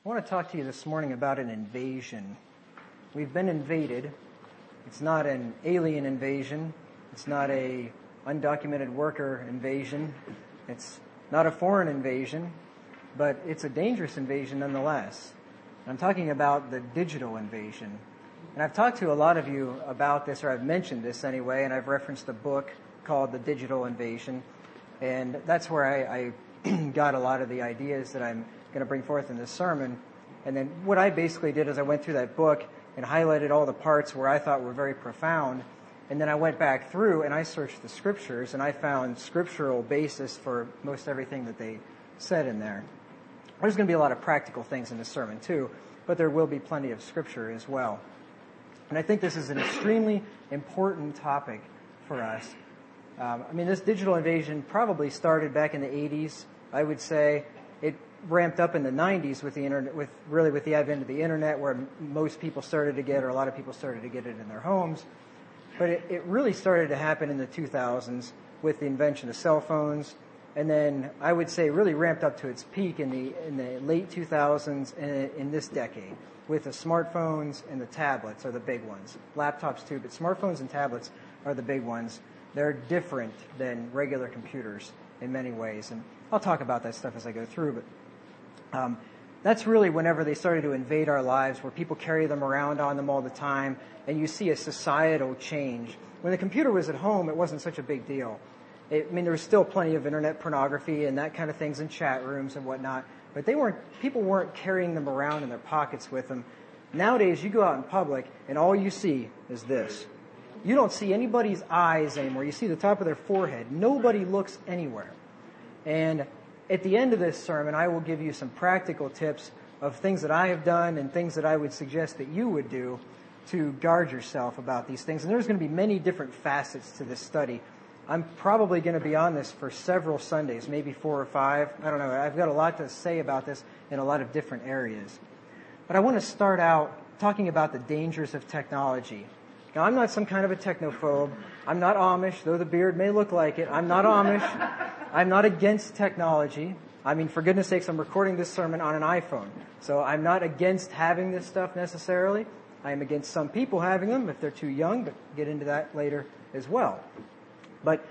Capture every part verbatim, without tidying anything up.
I want to talk to you this morning about an invasion. We've been invaded. It's not an alien invasion. It's not a undocumented worker invasion. It's not a foreign invasion, but it's a dangerous invasion nonetheless. I'm talking about the digital invasion. And I've talked to a lot of you about this, or I've mentioned this anyway, and I've referenced a book called The Digital Invasion. And that's where I, I got a lot of the ideas that I'm going to bring forth in this sermon. And then what I basically did is I went through that book and highlighted all the parts where I thought were very profound. And then I went back through and I searched the scriptures, and I found scriptural basis for most everything that they said in there. There's going to be a lot of practical things in this sermon too, but there will be plenty of scripture as well. And I think this is an extremely important topic for us. Um, I mean, this digital invasion probably started back in the eighties. I would say it ramped up in the nineties with the internet, with really with the advent of the internet, where most people started to get, or a lot of people started to get it in their homes. But it, it really started to happen in the two thousands with the invention of cell phones, and then I would say really ramped up to its peak in the in the late two thousands and in this decade with the smartphones and the tablets are the big ones. Laptops too, but smartphones and tablets are the big ones. They're different than regular computers in many ways, and I'll talk about that stuff as I go through, but um, that's really whenever they started to invade our lives, where people carry them around on them all the time, and you see a societal change. When the computer was at home, it wasn't such a big deal. It, I mean, there was still plenty of internet pornography and that kind of things in chat rooms and whatnot, but they weren't. People weren't carrying them around in their pockets with them. Nowadays, you go out in public, and all you see is this. You don't see anybody's eyes anymore. You see the top of their forehead. Nobody looks anywhere. And at the end of this sermon, I will give you some practical tips of things that I have done and things that I would suggest that you would do to guard yourself about these things. And there's going to be many different facets to this study. I'm probably going to be on this for several Sundays, maybe four or five. I don't know. I've got a lot to say about this in a lot of different areas. But I want to start out talking about the dangers of technology. Now, I'm not some kind of a technophobe. I'm not Amish, though the beard may look like it. I'm not Amish. I'm not against technology. I mean, for goodness sakes, I'm recording this sermon on an iPhone. So I'm not against having this stuff necessarily. I am against some people having them if they're too young, but get into that later as well. But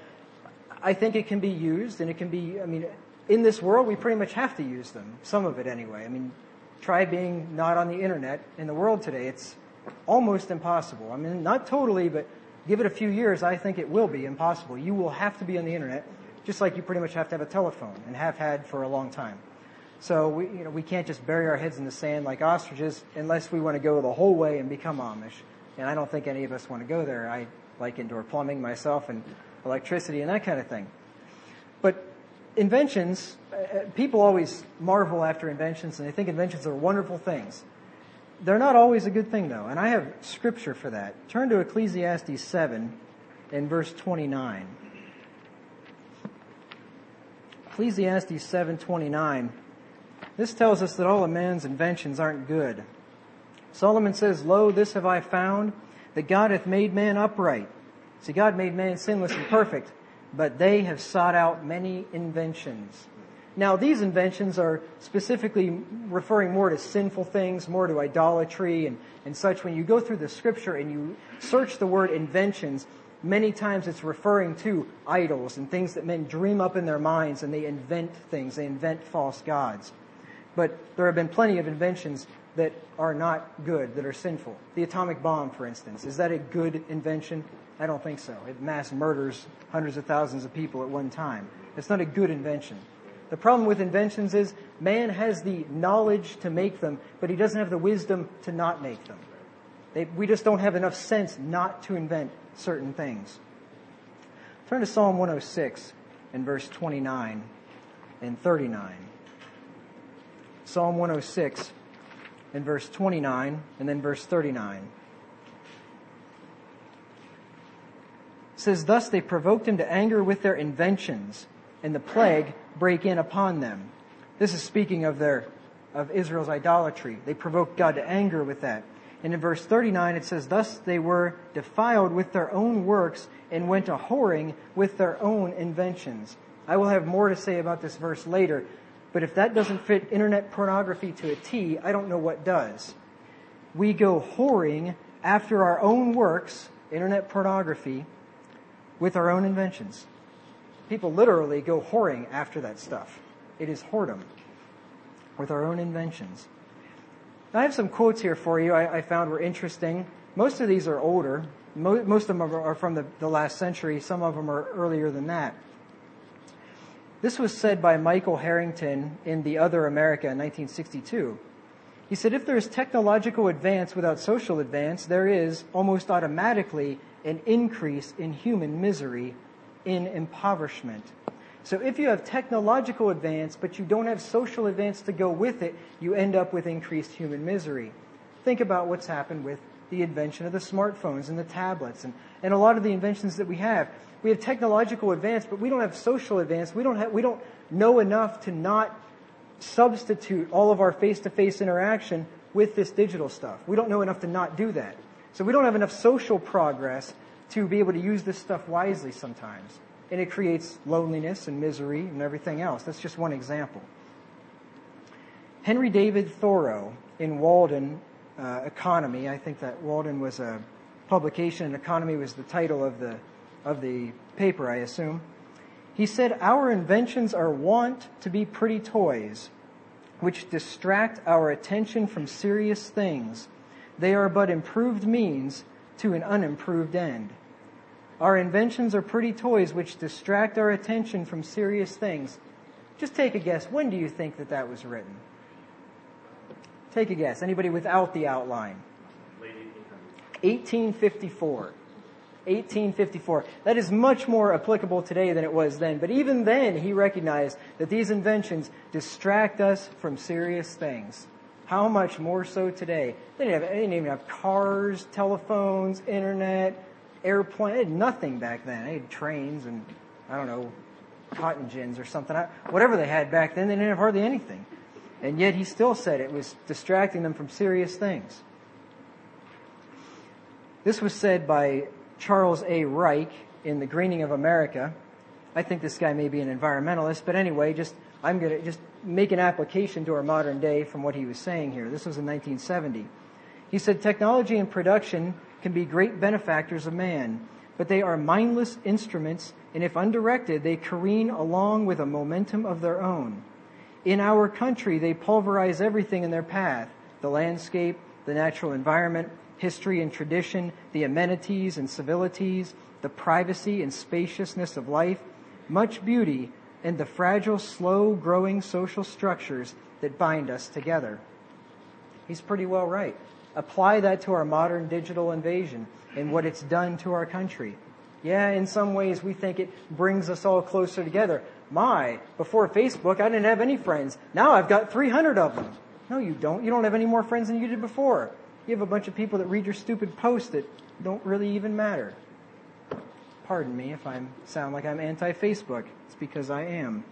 I think it can be used, and it can be, I mean, in this world, we pretty much have to use them. Some of it anyway. I mean, try being not on the internet in the world today. It's almost impossible. I mean, not totally, but give it a few years, I think it will be impossible. You will have to be on the internet, just like you pretty much have to have a telephone and have had for a long time. So we, you know, we can't just bury our heads in the sand like ostriches unless we want to go the whole way and become Amish. And I don't think any of us want to go there. I like indoor plumbing myself and electricity and that kind of thing. But inventions, uh, people always marvel after inventions, and they think inventions are wonderful things. They're not always a good thing, though, and I have scripture for that. Turn to Ecclesiastes seven in verse twenty-nine. Ecclesiastes seven twenty-nine. This tells us that all a man's inventions aren't good. Solomon says, "Lo, this have I found, that God hath made man upright." See, God made man sinless and perfect, but they have sought out many inventions. Now, these inventions are specifically referring more to sinful things, more to idolatry and, and such. When you go through the scripture and you search the word inventions, many times it's referring to idols and things that men dream up in their minds, and they invent things. They invent false gods. But there have been plenty of inventions that are not good, that are sinful. The atomic bomb, for instance. Is that a good invention? I don't think so. It mass murders hundreds of thousands of people at one time. It's not a good invention. The problem with inventions is man has the knowledge to make them, but he doesn't have the wisdom to not make them. They, we just don't have enough sense not to invent certain things. Turn to Psalm one oh six in verse twenty-nine and thirty-nine. Psalm one oh six in verse twenty-nine and then verse thirty-nine. It says, "Thus they provoked him to anger with their inventions, and the plague break in upon them." This is speaking of their of Israel's idolatry. They provoked God to anger with that. And in verse thirty-nine it says, "Thus they were defiled with their own works and went a whoring with their own inventions." I will have more to say about this verse later, But if that doesn't fit internet pornography to a T, I don't know what does. We go whoring after our own works, internet pornography, with our own inventions. People literally go whoring after that stuff. It is whoredom with our own inventions. Now, I have some quotes here for you I, I found were interesting. Most of these are older. Mo- most of them are, are from the, the last century. Some of them are earlier than that. This was said by Michael Harrington in The Other America in nineteen sixty-two. He said, if there is technological advance without social advance, there is almost automatically an increase in human misery, in impoverishment. So if you have technological advance, but you don't have social advance to go with it, you end up with increased human misery. Think about what's happened with the invention of the smartphones and the tablets and, and a lot of the inventions that we have. We have technological advance, but we don't have social advance. We don't have, we don't know enough to not substitute all of our face-to-face interaction with this digital stuff. We don't know enough to not do that. So we don't have enough social progress to be able to use this stuff wisely sometimes. And it creates loneliness and misery and everything else. That's just one example. Henry David Thoreau in Walden uh, Economy, I think that Walden was a publication and Economy was the title of the of the paper, I assume. He said, our inventions are wont to be pretty toys, which distract our attention from serious things. They are but improved means to an unimproved end. Our inventions are pretty toys which distract our attention from serious things. Just take a guess. When do you think that that was written? Take a guess. Anybody without the outline? Late eighteen hundreds. eighteen fifty-four. eighteen fifty-four. That is much more applicable today than it was then. But even then, he recognized that these inventions distract us from serious things. How much more so today? They didn't, have, they didn't even have cars, telephones, internet, airplane. They had nothing back then. They had trains and, I don't know, cotton gins or something. Whatever they had back then, they didn't have hardly anything. And yet he still said it was distracting them from serious things. This was said by Charles A. Reich in The Greening of America. I think this guy may be an environmentalist, but anyway, just I'm going to just make an application to our modern day from what he was saying here. This was in nineteen seventy. He said, technology and production can be great benefactors of man, but they are mindless instruments, and if undirected, they careen along with a momentum of their own. In our country, they pulverize everything in their path, the landscape, the natural environment, history and tradition, the amenities and civilities, the privacy and spaciousness of life, much beauty, and the fragile, slow-growing social structures that bind us together. He's pretty well right. Apply that to our modern digital invasion and what it's done to our country. Yeah, in some ways we think it brings us all closer together. My, before Facebook, I didn't have any friends. Now I've got three hundred of them. No, you don't. You don't have any more friends than you did before. You have a bunch of people that read your stupid posts that don't really even matter. Pardon me if I sound like I'm anti-Facebook. It's because I am.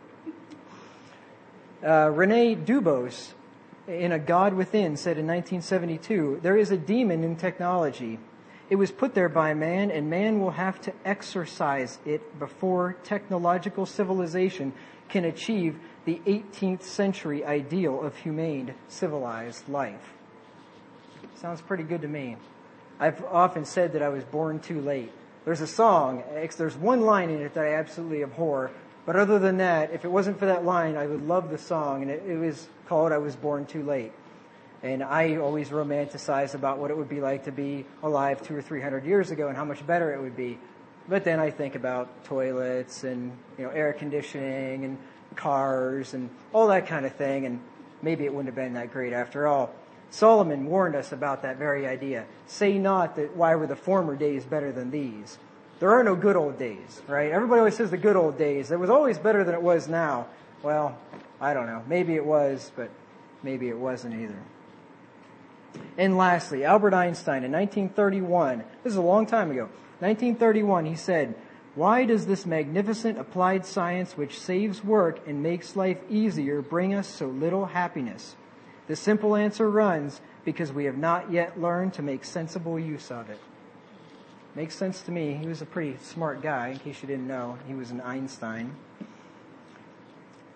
Uh, Rene Dubos, in A God Within, said in nineteen seventy-two, there is a demon in technology. It was put there by man, and man will have to exorcise it before technological civilization can achieve the eighteenth century ideal of humane, civilized life. Sounds pretty good to me. I've often said that I was born too late. There's a song, there's one line in it that I absolutely abhor, but other than that, if it wasn't for that line, I would love the song, and it, it was called I Was Born Too Late. And I always romanticize about what it would be like to be alive two or three hundred years ago and how much better it would be. But then I think about toilets and, you know, air conditioning and cars and all that kind of thing, and maybe it wouldn't have been that great after all. Solomon warned us about that very idea. Say not that why were the former days better than these. There are no good old days, right? Everybody always says the good old days. It was always better than it was now. Well, I don't know. Maybe it was, but maybe it wasn't either. And lastly, Albert Einstein in nineteen thirty-one, this is a long time ago, nineteen thirty-one, he said, why does this magnificent applied science which saves work and makes life easier bring us so little happiness? The simple answer runs, because we have not yet learned to make sensible use of it. Makes sense to me. He was a pretty smart guy, in case you didn't know. He was an Einstein.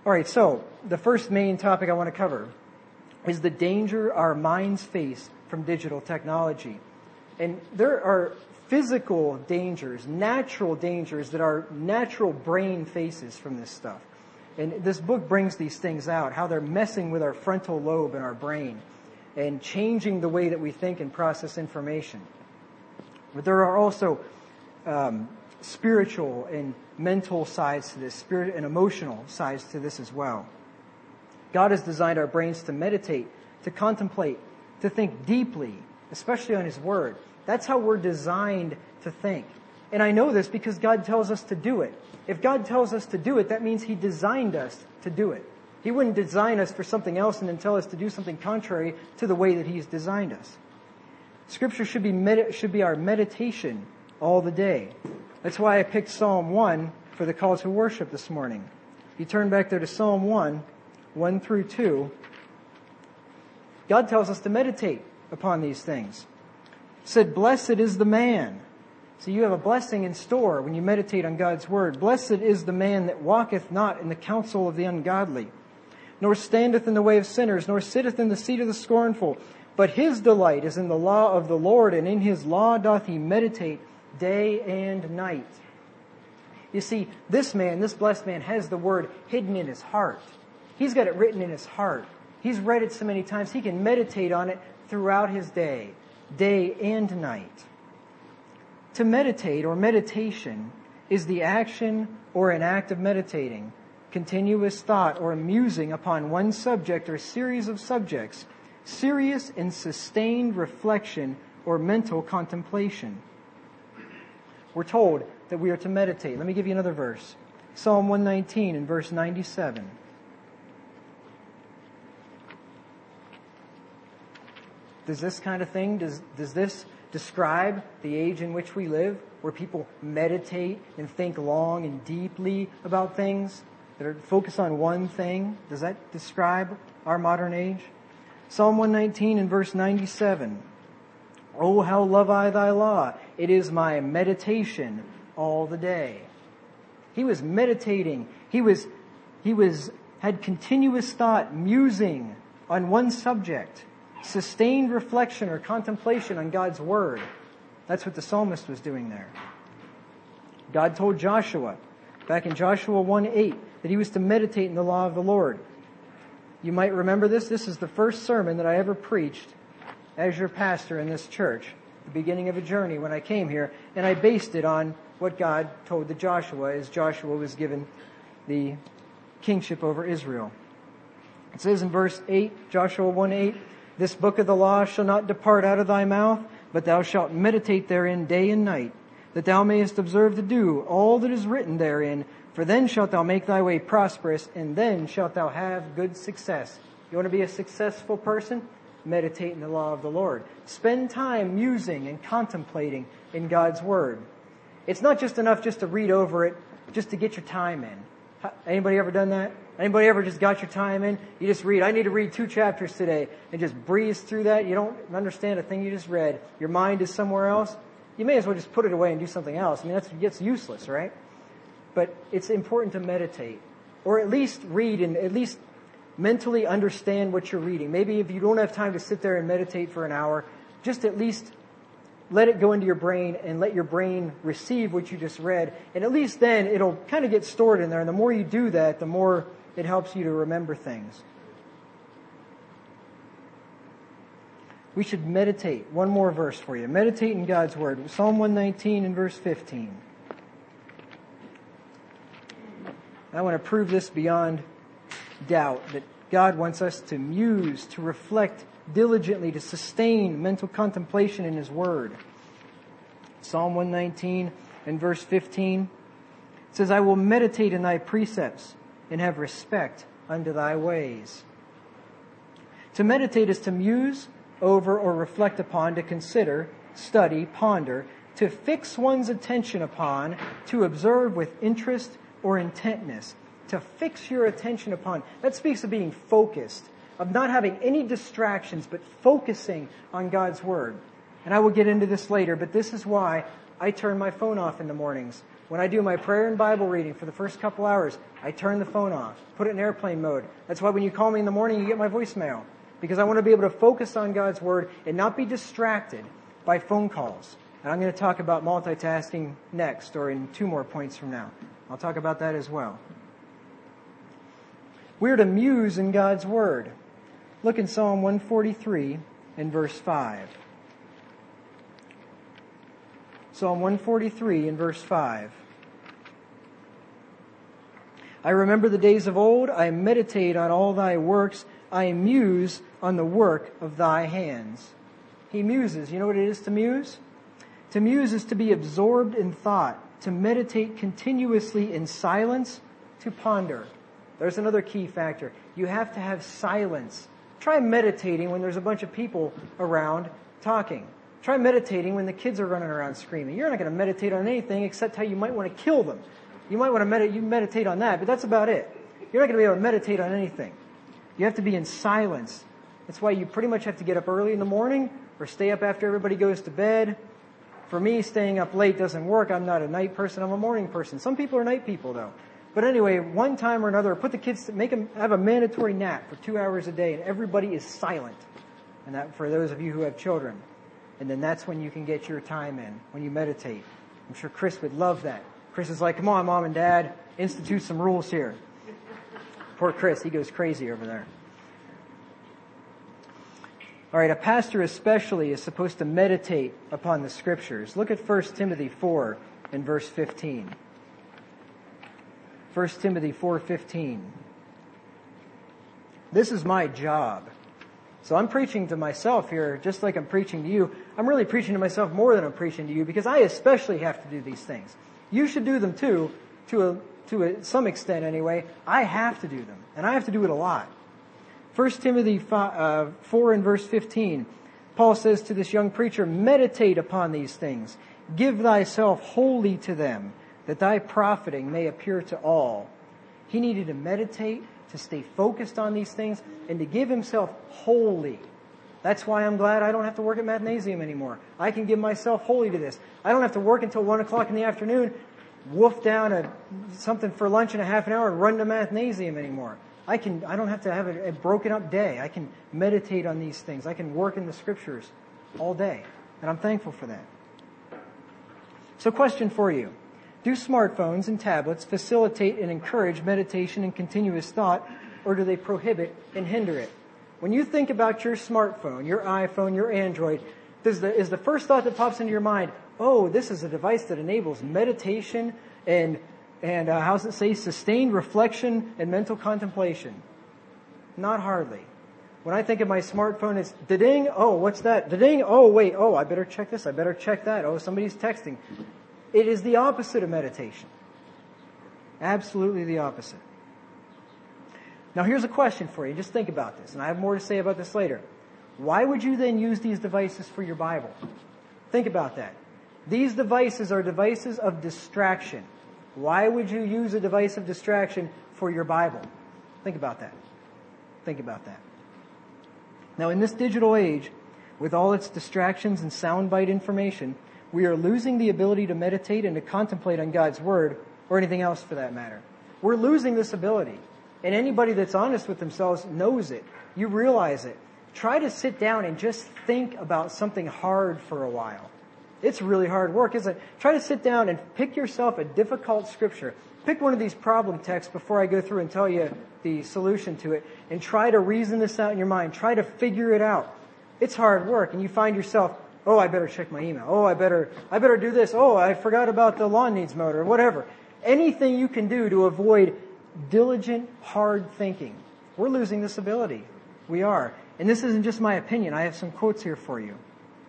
All right, so the first main topic I want to cover is the danger our minds face from digital technology. And there are physical dangers, natural dangers that our natural brain faces from this stuff. And this book brings these things out, how they're messing with our frontal lobe in our brain and changing the way that we think and process information. But there are also um, spiritual and mental sides to this, spirit and emotional sides to this as well. God has designed our brains to meditate, to contemplate, to think deeply, especially on His Word. That's how we're designed to think. And I know this because God tells us to do it. If God tells us to do it, that means He designed us to do it. He wouldn't design us for something else and then tell us to do something contrary to the way that He's designed us. Scripture should be med- should be our meditation all the day. That's why I picked Psalm one for the call to worship this morning. If you turn back there to Psalm one, one through two, God tells us to meditate upon these things. He said, "Blessed is the man." So you have a blessing in store when you meditate on God's Word. "Blessed is the man that walketh not in the counsel of the ungodly, nor standeth in the way of sinners, nor sitteth in the seat of the scornful. But his delight is in the law of the Lord, and in His law doth he meditate day and night." You see, this man, this blessed man, has the Word hidden in his heart. He's got it written in his heart. He's read it so many times, he can meditate on it throughout his day, day and night. To meditate, or meditation, is the action or an act of meditating, continuous thought or musing upon one subject or series of subjects, serious and sustained reflection or mental contemplation. We're told that we are to meditate. Let me give you another verse. Psalm one nineteen and verse ninety-seven. Does this kind of thing, does, does this describe the age in which we live, where people meditate and think long and deeply about things, that are focused on one thing? Does that describe our modern age? Psalm one nineteen and verse ninety-seven. "Oh, how love I thy law. It is my meditation all the day." He was meditating. He was, he was, had continuous thought, musing on one subject. Sustained reflection or contemplation on God's Word. That's what the psalmist was doing there. God told Joshua, back in Joshua one eight, that he was to meditate in the law of the Lord. You might remember this. This is the first sermon that I ever preached as your pastor in this church, the beginning of a journey when I came here, and I based it on what God told to Joshua as Joshua was given the kingship over Israel. It says in verse eight, Joshua one eight, "This book of the law shall not depart out of thy mouth, but thou shalt meditate therein day and night, that thou mayest observe to do all that is written therein, for then shalt thou make thy way prosperous, and then shalt thou have good success." You want to be a successful person? Meditate in the law of the Lord. Spend time musing and contemplating in God's Word. It's not just enough just to read over it, just to get your time in. Anybody ever done that? Anybody ever just got your time in? You just read, I need to read two chapters today, and just breeze through that. You don't understand a thing you just read. Your mind is somewhere else. You may as well just put it away and do something else. I mean, that's gets useless, right? But it's important to meditate, or at least read and at least mentally understand what you're reading. Maybe if you don't have time to sit there and meditate for an hour, just at least let it go into your brain and let your brain receive what you just read. And at least then it'll kind of get stored in there. And the more you do that, the more it helps you to remember things. We should meditate. One more verse for you. Meditate in God's Word. Psalm one nineteen and verse fifteen. I want to prove this beyond doubt, that God wants us to muse, to reflect diligently, to sustain mental contemplation in His Word. Psalm one nineteen and verse fifteen says, "I will meditate in thy precepts and have respect unto thy ways." To meditate is to muse over or reflect upon, to consider, study, ponder, to fix one's attention upon, to observe with interest or intentness. To fix your attention upon. That speaks of being focused, of not having any distractions, but focusing on God's Word. And I will get into this later, but this is why I turn my phone off in the mornings. When I do my prayer and Bible reading for the first couple hours, I turn the phone off, put it in airplane mode. That's why when you call me in the morning, you get my voicemail. Because I want to be able to focus on God's Word and not be distracted by phone calls. And I'm going to talk about multitasking next, or in two more points from now. I'll talk about that as well. We're to muse in God's Word. Look in Psalm one forty-three and verse five. Psalm one forty-three and verse five. I remember the days of old. I meditate on all thy works. I muse on the work of thy hands. He muses. You know what it is to muse? To muse is to be absorbed in thought, to meditate continuously in silence, to ponder. There's another key factor. You have to have silence. Try meditating when there's a bunch of people around talking. Try meditating when the kids are running around screaming. You're not going to meditate on anything except how you might want to kill them. You might want to meditate, you meditate on that, but that's about it. You're not going to be able to meditate on anything. You have to be in silence. That's why you pretty much have to get up early in the morning or stay up after everybody goes to bed. For me, staying up late doesn't work. I'm not a night person. I'm a morning person. Some people are night people, though. But anyway, one time or another, put the kids to make them have a mandatory nap for two hours a day, and everybody is silent. And that for those of you who have children. And then that's when you can get your time in, when you meditate. I'm sure Chris would love that. Chris is like, come on, Mom and Dad, institute some rules here. Poor Chris, he goes crazy over there. All right, a pastor especially is supposed to meditate upon the Scriptures. Look at First Timothy four and verse fifteen. First Timothy four fifteen. This is my job. So I'm preaching to myself here just like I'm preaching to you. I'm really preaching to myself more than I'm preaching to you because I especially have to do these things. You should do them too, to a, to a, some extent anyway. I have to do them, and I have to do it a lot. First Timothy four and verse fifteen, Paul says to this young preacher, meditate upon these things. Give thyself wholly to them, that thy profiting may appear to all. He needed to meditate, to stay focused on these things, and to give himself wholly. That's why I'm glad I don't have to work at Mathnasium anymore. I can give myself wholly to this. I don't have to work until one o'clock in the afternoon, wolf down a, something for lunch in a half an hour and run to Mathnasium anymore. I can, I don't have to have a, a broken up day. I can meditate on these things. I can work in the Scriptures all day. And I'm thankful for that. So question for you. Do smartphones and tablets facilitate and encourage meditation and continuous thought, or do they prohibit and hinder it? When you think about your smartphone, your iPhone, your Android, does the, is the first thought that pops into your mind, oh, this is a device that enables meditation and, and uh, how does it say, sustained reflection and mental contemplation? Not hardly. When I think of my smartphone, it's da-ding, oh, what's that? Da-ding, oh, wait, oh, I better check this, I better check that. Oh, somebody's texting. It is the opposite of meditation. Absolutely the opposite. Now here's a question for you. Just think about this, and I have more to say about this later. Why would you then use these devices for your Bible? Think about that. These devices are devices of distraction. Why would you use a device of distraction for your Bible? Think about that. Think about that. Now in this digital age, with all its distractions and soundbite information, we are losing the ability to meditate and to contemplate on God's Word, or anything else for that matter. We're losing this ability. And anybody that's honest with themselves knows it. You realize it. Try to sit down and just think about something hard for a while. It's really hard work, isn't it? Try to sit down and pick yourself a difficult scripture. Pick one of these problem texts before I go through and tell you the solution to it, and try to reason this out in your mind. Try to figure it out. It's hard work, and you find yourself, oh, I better check my email. Oh, I better, I better do this. Oh, I forgot about the lawn needs mowed, or whatever. Anything you can do to avoid diligent, hard thinking. We're losing this ability. We are. And this isn't just my opinion. I have some quotes here for you.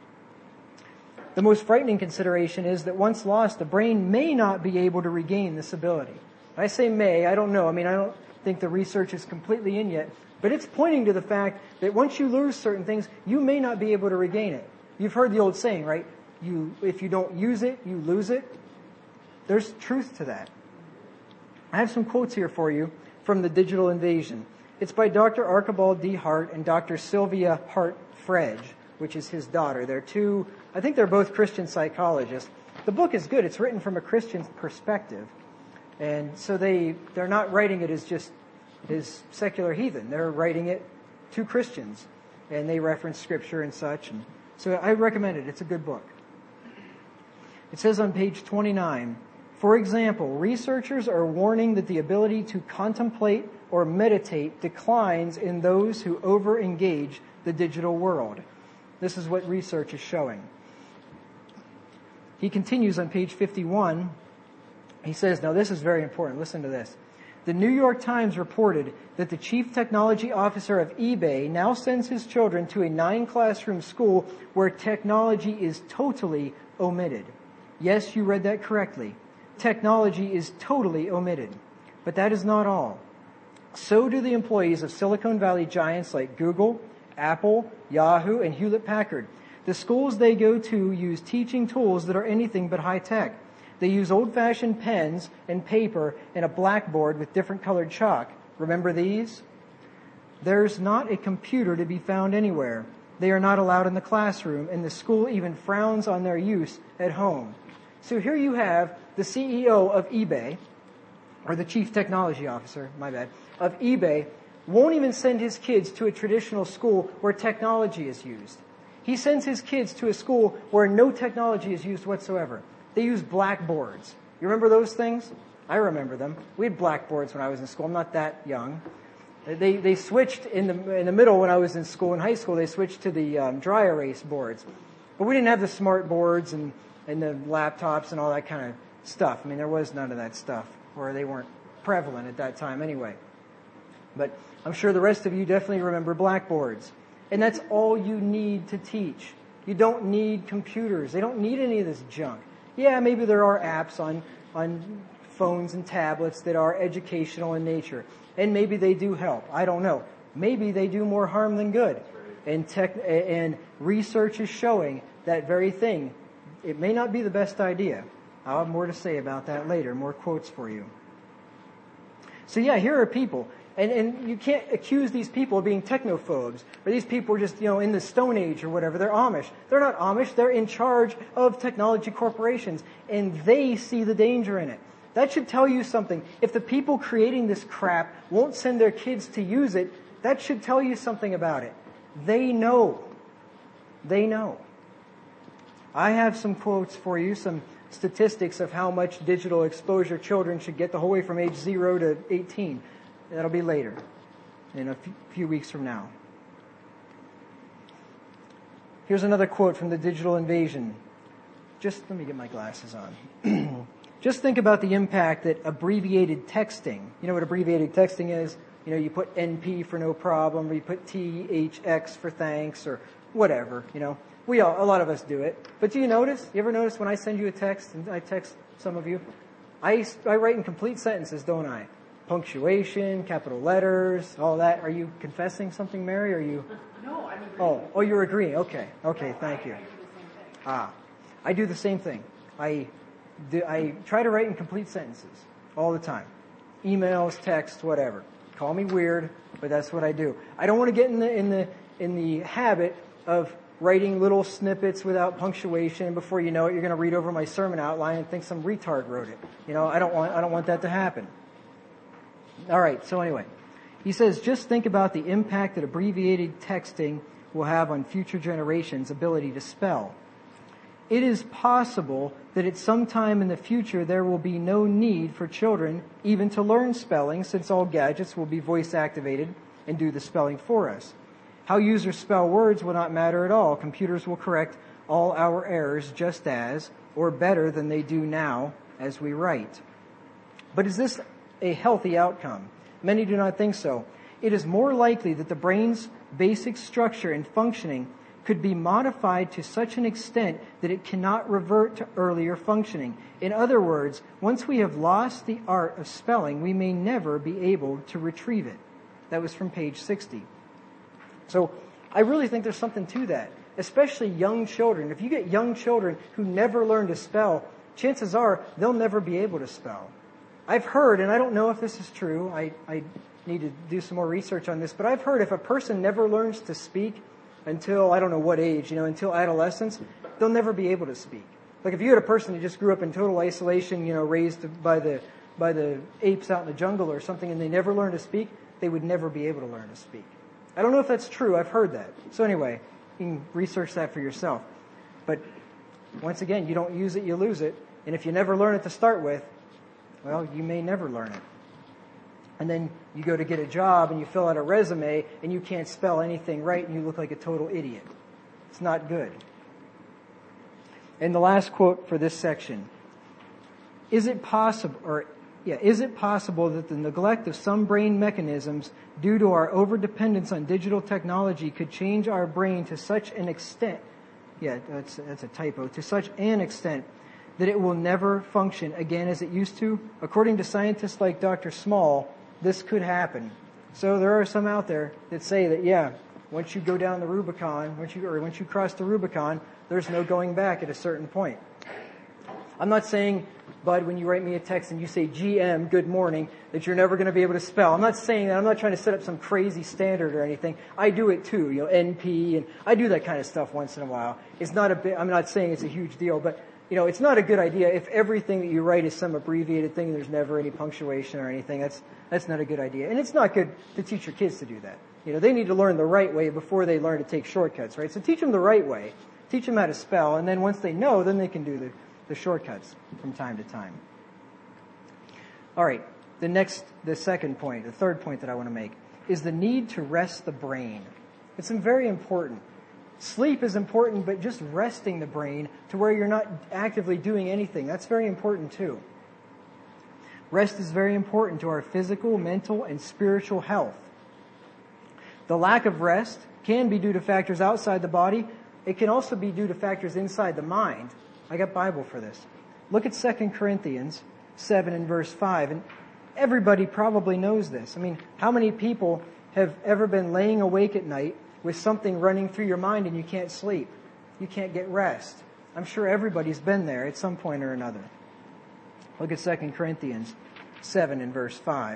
The most frightening consideration is that once lost, the brain may not be able to regain this ability. I say may, I don't know. I mean, I don't think the research is completely in yet. But it's pointing to the fact that once you lose certain things, you may not be able to regain it. You've heard the old saying, right? You, if you don't use it, you lose it. There's truth to that. I have some quotes here for you from The Digital Invasion. It's by Doctor Archibald D. Hart and Doctor Sylvia Hart Fredge, which is his daughter. They're two, I think they're both Christian psychologists. The book is good. It's written from a Christian perspective. And so they, they're not writing it as just as secular heathen. They're writing it to Christians. And they reference scripture and such. And so I recommend it. It's a good book. It says on page twenty-nine, for example, researchers are warning that the ability to contemplate or meditate declines in those who over-engage the digital world. This is what research is showing. He continues on page fifty-one. He says, now this is very important. Listen to this. The New York Times reported that the chief technology officer of eBay now sends his children to a nine-classroom school where technology is totally omitted. Yes, you read that correctly. Technology is totally omitted. But that is not all. So do the employees of Silicon Valley giants like Google, Apple, Yahoo, and Hewlett-Packard. The schools they go to use teaching tools that are anything but high-tech. They use old-fashioned pens and paper and a blackboard with different colored chalk. Remember these? There's not a computer to be found anywhere. They are not allowed in the classroom, and the school even frowns on their use at home. So here you have the C E O of eBay, or the chief technology officer, my bad, of eBay, won't even send his kids to a traditional school where technology is used. He sends his kids to a school where no technology is used whatsoever. They use blackboards. You remember those things? I remember them. We had blackboards when I was in school. I'm not that young. They they switched in the in the middle when I was in school, in high school, they switched to the um, dry erase boards. But we didn't have the smart boards and, and the laptops and all that kind of stuff. I mean, there was none of that stuff, or they weren't prevalent at that time anyway. But I'm sure the rest of you definitely remember blackboards. And that's all you need to teach. You don't need computers. They don't need any of this junk. Yeah, maybe there are apps on, on phones and tablets that are educational in nature. And maybe they do help. I don't know. Maybe they do more harm than good. And tech, and research is showing that very thing. It may not be the best idea. I'll have more to say about that later. More quotes for you. So yeah, here are people. And, and you can't accuse these people of being technophobes, or these people are just, you know, in the Stone Age or whatever. They're Amish. They're not Amish. They're in charge of technology corporations, and they see the danger in it. That should tell you something. If the people creating this crap won't send their kids to use it, that should tell you something about it. They know. They know. I have some quotes for you, some statistics of how much digital exposure children should get the whole way from age zero to eighteen. That'll be later, in a few weeks from now. Here's another quote from The Digital Invasion. Just let me get my glasses on. Just think about the impact that abbreviated texting, you know what abbreviated texting is? You know, you put N P for no problem, or you put T H X for thanks, or whatever, you know. We all, a lot of us do it. But do you notice, you ever notice when I send you a text, and I text some of you, I, I write in complete sentences, don't I? Punctuation, capital letters, all that. Are you confessing something, Mary? Are you? No, I'm agreeing. Oh, oh, you're agreeing. Okay, okay, no, thank I, you. I do the same thing. Ah, I do the same thing. I, do, I try to write in complete sentences all the time. Emails, text, whatever. Call me weird, but that's what I do. I don't want to get in the in the in the habit of writing little snippets without punctuation, and before you know it, you're going to read over my sermon outline and think some retard wrote it. You know, I don't want I don't want that to happen. All right, so anyway, he says, just think about the impact that abbreviated texting will have on future generations' ability to spell. It is possible that at some time in the future there will be no need for children even to learn spelling, since all gadgets will be voice activated and do the spelling for us. How users spell words will not matter at all. Computers will correct all our errors just as, or better than they do now as we write. But is this a healthy outcome? Many do not think so. It is more likely that the brain's basic structure and functioning could be modified to such an extent that it cannot revert to earlier functioning. In other words, once we have lost the art of spelling, we may never be able to retrieve it. That was from page sixty. So I really think there's something to that, especially young children. If you get young children who never learn to spell, chances are they'll never be able to spell. I've heard, and I don't know if this is true, I, I need to do some more research on this, but I've heard if a person never learns to speak until, I don't know what age, you know, until adolescence, they'll never be able to speak. Like if you had a person who just grew up in total isolation, you know, raised by the by the apes out in the jungle or something, and they never learned to speak, they would never be able to learn to speak. I don't know if that's true. I've heard that. So anyway, you can research that for yourself. But once again, you don't use it, you lose it. And if you never learn it to start with, well, you may never learn it. And then you go to get a job and you fill out a resume and you can't spell anything right and you look like a total idiot. It's not good. And the last quote for this section. Is it possible, or yeah, is it possible that the neglect of some brain mechanisms due to our overdependence on digital technology could change our brain to such an extent, yeah, that's, that's a typo, to such an extent that it will never function again as it used to? According to scientists like Doctor Small, this could happen. So there are some out there that say that, yeah, once you go down the Rubicon, once you, or once you cross the Rubicon, there's no going back at a certain point. I'm not saying, Bud, when you write me a text and you say G M, good morning, that you're never going to be able to spell. I'm not saying that. I'm not trying to set up some crazy standard or anything. I do it too, you know, N P, and I do that kind of stuff once in a while. It's not a bit, I'm not saying it's a huge deal, but, you know, it's not a good idea if everything that you write is some abbreviated thing and there's never any punctuation or anything. That's, that's not a good idea. And it's not good to teach your kids to do that. You know, they need to learn the right way before they learn to take shortcuts, right? So teach them the right way. Teach them how to spell, and then once they know, then they can do the the shortcuts from time to time. All right, the next, the second point, the third point that I want to make is the need to rest the brain. It's very important. Sleep is important, but just resting the brain to where you're not actively doing anything, that's very important too. Rest is very important to our physical, mental, and spiritual health. The lack of rest can be due to factors outside the body. It can also be due to factors inside the mind. I got Bible for this. Look at Second Corinthians seven and verse five. And everybody probably knows this. I mean, how many people have ever been laying awake at night with something running through your mind and you can't sleep? You can't get rest. I'm sure everybody's been there at some point or another. Look at Second Corinthians seven and verse five.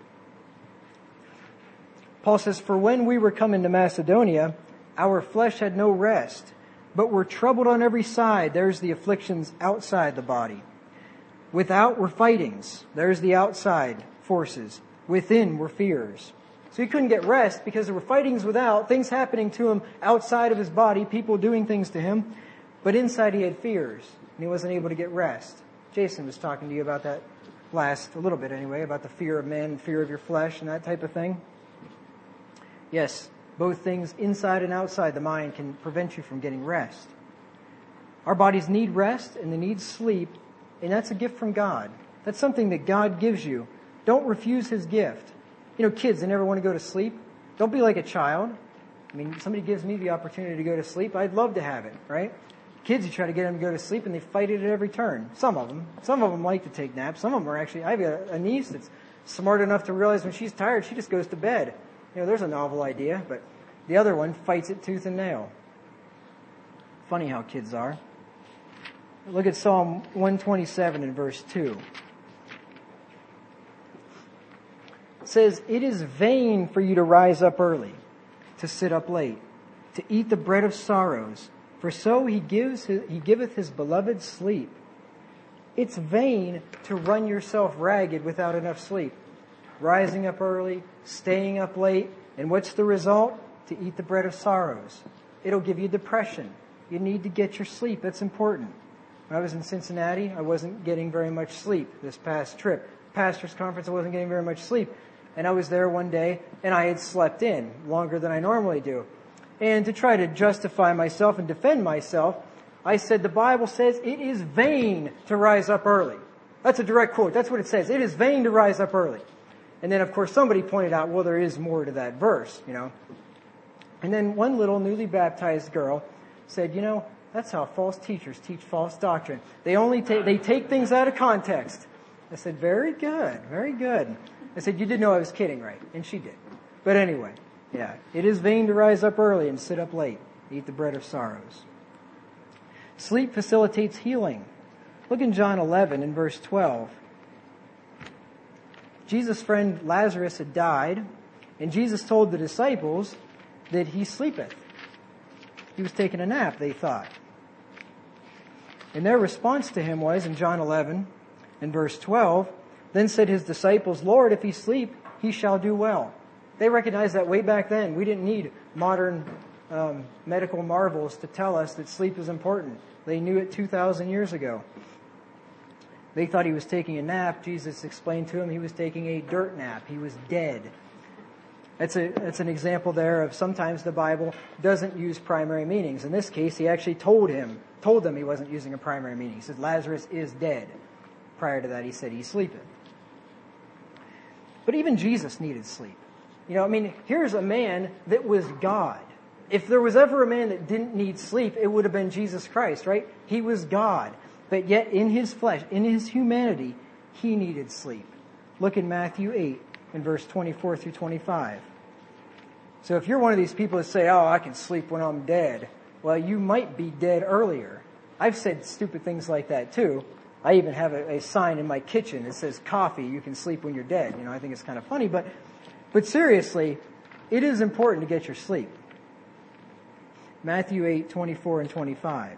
Paul says, "For when we were coming to Macedonia, our flesh had no rest, but we're troubled on every side." There's the afflictions outside the body. "Without were fightings." There's the outside forces. "Within were fears." So he couldn't get rest because there were fightings without, things happening to him outside of his body, people doing things to him. But inside he had fears, and he wasn't able to get rest. Jason was talking to you about that last, a little bit anyway, about the fear of man, fear of your flesh, and that type of thing. Yes. Both things inside and outside the mind can prevent you from getting rest. Our bodies need rest and they need sleep, and that's a gift from God. That's something that God gives you. Don't refuse His gift. You know, kids, they never want to go to sleep. Don't be like a child. I mean, somebody gives me the opportunity to go to sleep, I'd love to have it, right? Kids, you try to get them to go to sleep and they fight it at every turn. Some of them. Some of them like to take naps. Some of them are actually, I have a, a niece that's smart enough to realize when she's tired, she just goes to bed. You know, there's a novel idea, but the other one fights it tooth and nail. Funny how kids are. Look at Psalm one twenty-seven and verse two. It says, "It is vain for you to rise up early, to sit up late, to eat the bread of sorrows, for so he gives his, he giveth his beloved sleep." It's vain to run yourself ragged without enough sleep. Rising up early, staying up late, and what's the result? To eat the bread of sorrows. It'll give you depression. You need to get your sleep. That's important. When I was in Cincinnati, I wasn't getting very much sleep this past trip. Pastor's conference, I wasn't getting very much sleep. And I was there one day, and I had slept in longer than I normally do. And to try to justify myself and defend myself, I said, the Bible says it is vain to rise up early. That's a direct quote. That's what it says. It is vain to rise up early. And then, of course, somebody pointed out, well, there is more to that verse, you know. And then one little newly baptized girl said, you know, that's how false teachers teach false doctrine. They only take, they take things out of context. I said, very good, very good. I said, you did know I was kidding, right? And she did. But anyway, yeah, it is vain to rise up early and sit up late, eat the bread of sorrows. Sleep facilitates healing. Look in John eleven in verse twelve. Jesus' friend Lazarus had died, and Jesus told the disciples that he sleepeth. He was taking a nap, they thought. And their response to him was, in John eleven, in verse twelve, then said his disciples, Lord, if he sleep, he shall do well. They recognized that way back then. We didn't need modern um, medical marvels to tell us that sleep is important. They knew it two thousand years ago. They thought he was taking a nap. Jesus explained to him he was taking a dirt nap. He was dead. That's a that's an example there of sometimes the Bible doesn't use primary meanings. In this case, he actually told him, told them he wasn't using a primary meaning. He said Lazarus is dead. Prior to that, he said he's sleeping. But even Jesus needed sleep. You know, I mean, here's a man that was God. If there was ever a man that didn't need sleep, it would have been Jesus Christ, right? He was God. But yet in his flesh, in his humanity, he needed sleep. Look in Matthew eight, in verse twenty-four through twenty-five. So if you're one of these people that say, oh, I can sleep when I'm dead, well, you might be dead earlier. I've said stupid things like that too. I even have a, a sign in my kitchen that says, coffee, you can sleep when you're dead. You know, I think it's kind of funny, but, but seriously, it is important to get your sleep. Matthew eight, twenty-four and twenty-five.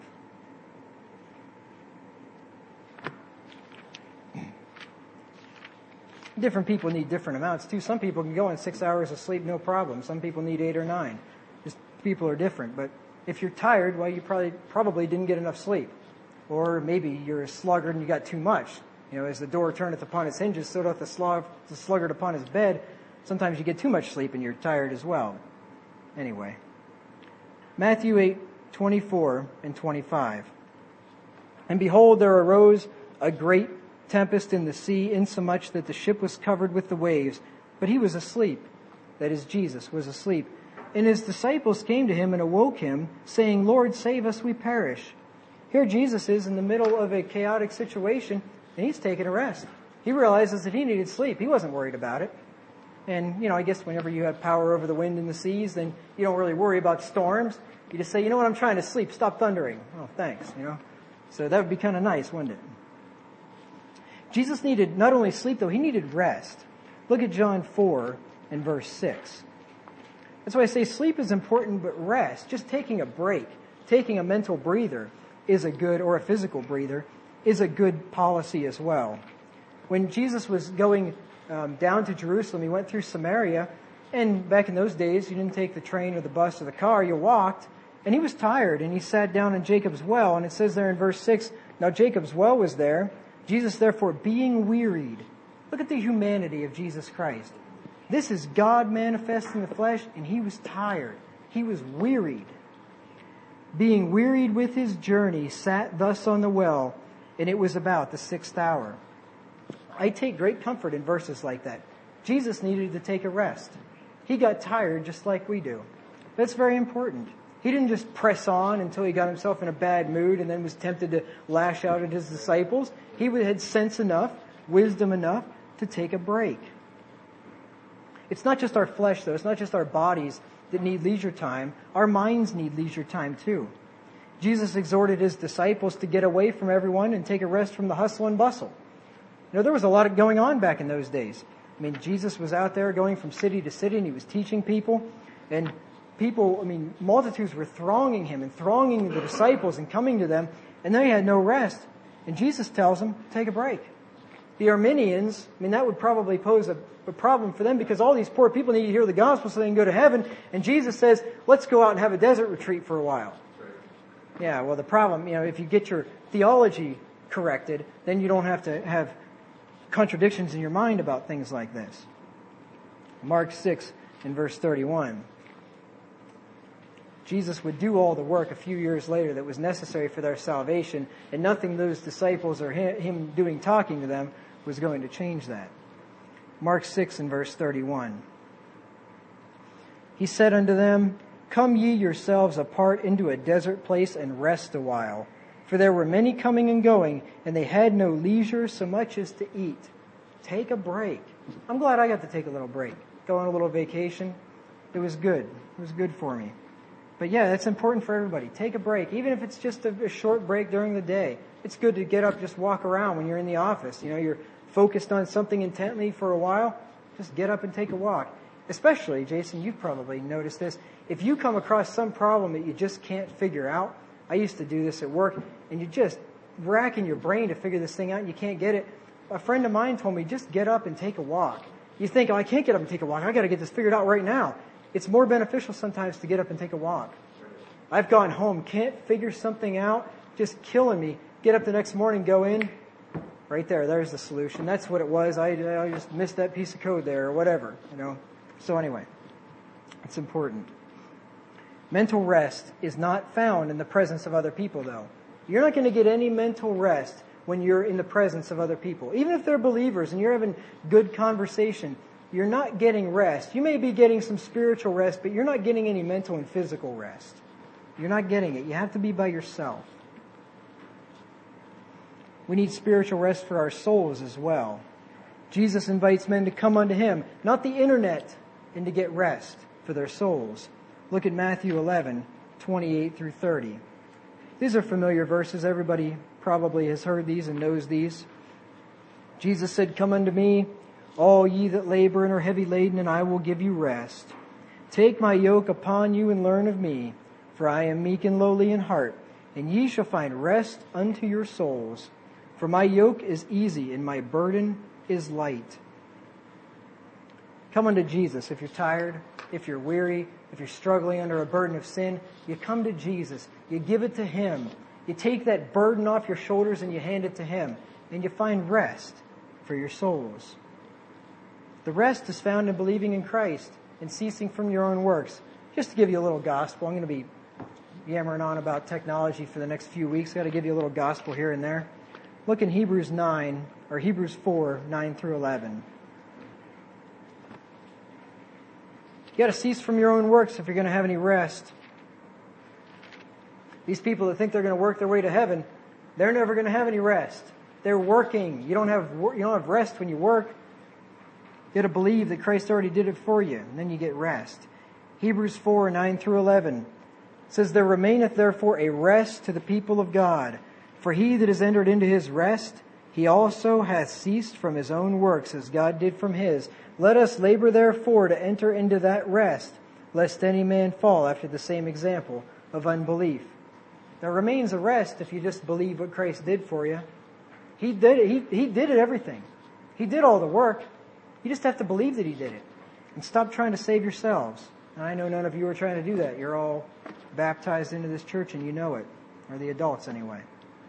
Different people need different amounts too. Some people can go on six hours of sleep, no problem. Some people need eight or nine. Just people are different. But if you're tired, well, you probably probably didn't get enough sleep. Or maybe you're a sluggard and you got too much. You know, as the door turneth upon its hinges, so doth the, slug, the sluggard upon his bed. Sometimes you get too much sleep and you're tired as well. Anyway. Matthew eight, twenty-four and twenty-five. And behold, there arose a great tempest in the sea, insomuch that the ship was covered with the waves, but he was asleep. That is, Jesus was asleep. And his disciples came to him and awoke him, saying, Lord, save us, we perish. Here Jesus is in the middle of a chaotic situation, and he's taking a rest. He realizes that he needed sleep. He wasn't worried about it. And, you know, I guess whenever you have power over the wind and the seas, then you don't really worry about storms. You just say, you know what, I'm trying to sleep. Stop thundering. Oh, thanks, you know. So that would be kind of nice, wouldn't it? Jesus needed not only sleep, though, he needed rest. Look at John four and verse six. That's why I say sleep is important, but rest, just taking a break, taking a mental breather is a good, or a physical breather, is a good policy as well. When Jesus was going um, down to Jerusalem, he went through Samaria, and back in those days, you didn't take the train or the bus or the car, you walked, and he was tired, and he sat down in Jacob's well, and it says there in verse six, now Jacob's well was there, Jesus, therefore, being wearied. Look at the humanity of Jesus Christ. This is God manifest in the flesh, and he was tired. He was wearied. Being wearied with his journey, sat thus on the well, and it was about the sixth hour. I take great comfort in verses like that. Jesus needed to take a rest. He got tired just like we do. That's very important. He didn't just press on until he got himself in a bad mood and then was tempted to lash out at his disciples. He had sense enough, wisdom enough to take a break. It's not just our flesh, though. It's not just our bodies that need leisure time. Our minds need leisure time, too. Jesus exhorted his disciples to get away from everyone and take a rest from the hustle and bustle. You know, there was a lot going on back in those days. I mean, Jesus was out there going from city to city, and he was teaching people. And people, I mean, multitudes were thronging him and thronging the disciples and coming to them, and they had no rest. And Jesus tells them, take a break. The Arminians, I mean, that would probably pose a, a problem for them because all these poor people need to hear the gospel so they can go to heaven. And Jesus says, let's go out and have a desert retreat for a while. Yeah, well, the problem, you know, if you get your theology corrected, then you don't have to have contradictions in your mind about things like this. Mark six in verse thirty-one. Jesus would do all the work a few years later that was necessary for their salvation, and nothing those disciples or him doing talking to them was going to change that. Mark six and verse thirty-one. He said unto them, come ye yourselves apart into a desert place and rest a while. For there were many coming and going, and they had no leisure so much as to eat. Take a break. I'm glad I got to take a little break. Go on a little vacation. It was good. It was good for me. But yeah, that's important for everybody. Take a break. Even if it's just a, a short break during the day. It's good to get up, just walk around when you're in the office. You know, you're focused on something intently for a while. Just get up and take a walk. Especially, Jason, you've probably noticed this. If you come across some problem that you just can't figure out, I used to do this at work, and you just racking your brain to figure this thing out and you can't get it. A friend of mine told me, just get up and take a walk. You think, oh, I can't get up and take a walk. I got to get this figured out right now. It's more beneficial sometimes to get up and take a walk. I've gone home, can't figure something out, just killing me. Get up the next morning, go in, right there, there's the solution. That's what it was. I, I just missed that piece of code there or whatever, you know. So anyway, it's important. Mental rest is not found in the presence of other people, though. You're not going to get any mental rest when you're in the presence of other people. Even if they're believers and you're having good conversation, you're not getting rest. You may be getting some spiritual rest, but you're not getting any mental and physical rest. You're not getting it. You have to be by yourself. We need spiritual rest for our souls as well. Jesus invites men to come unto Him, not the internet, and to get rest for their souls. Look at Matthew eleven, twenty-eight through thirty. These are familiar verses. Everybody probably has heard these and knows these. Jesus said, "Come unto me, all ye that labor and are heavy laden, and I will give you rest. Take my yoke upon you and learn of me, for I am meek and lowly in heart, and ye shall find rest unto your souls. For my yoke is easy and my burden is light." Come unto Jesus if you're tired, if you're weary, if you're struggling under a burden of sin. You come to Jesus. You give it to Him. You take that burden off your shoulders and you hand it to Him. And you find rest for your souls. The rest is found in believing in Christ and ceasing from your own works. Just to give you a little gospel, I'm going to be yammering on about technology for the next few weeks. I've got to give you a little gospel here and there. Look in Hebrews nine, or Hebrews four, nine through eleven. You got to cease from your own works if you're going to have any rest. These people that think they're going to work their way to heaven, they're never going to have any rest. They're working. You don't have you don't have rest when you work. You got to believe that Christ already did it for you, and then you get rest. Hebrews four, nine through eleven says, "There remaineth therefore a rest to the people of God. For he that is entered into his rest, he also hath ceased from his own works, as God did from his. Let us labor therefore to enter into that rest, lest any man fall after the same example of unbelief." There remains a rest if you just believe what Christ did for you. He did it. He, he did it everything. He did all the work. You just have to believe that He did it. And stop trying to save yourselves. And I know none of you are trying to do that. You're all baptized into this church and you know it. Or the adults anyway.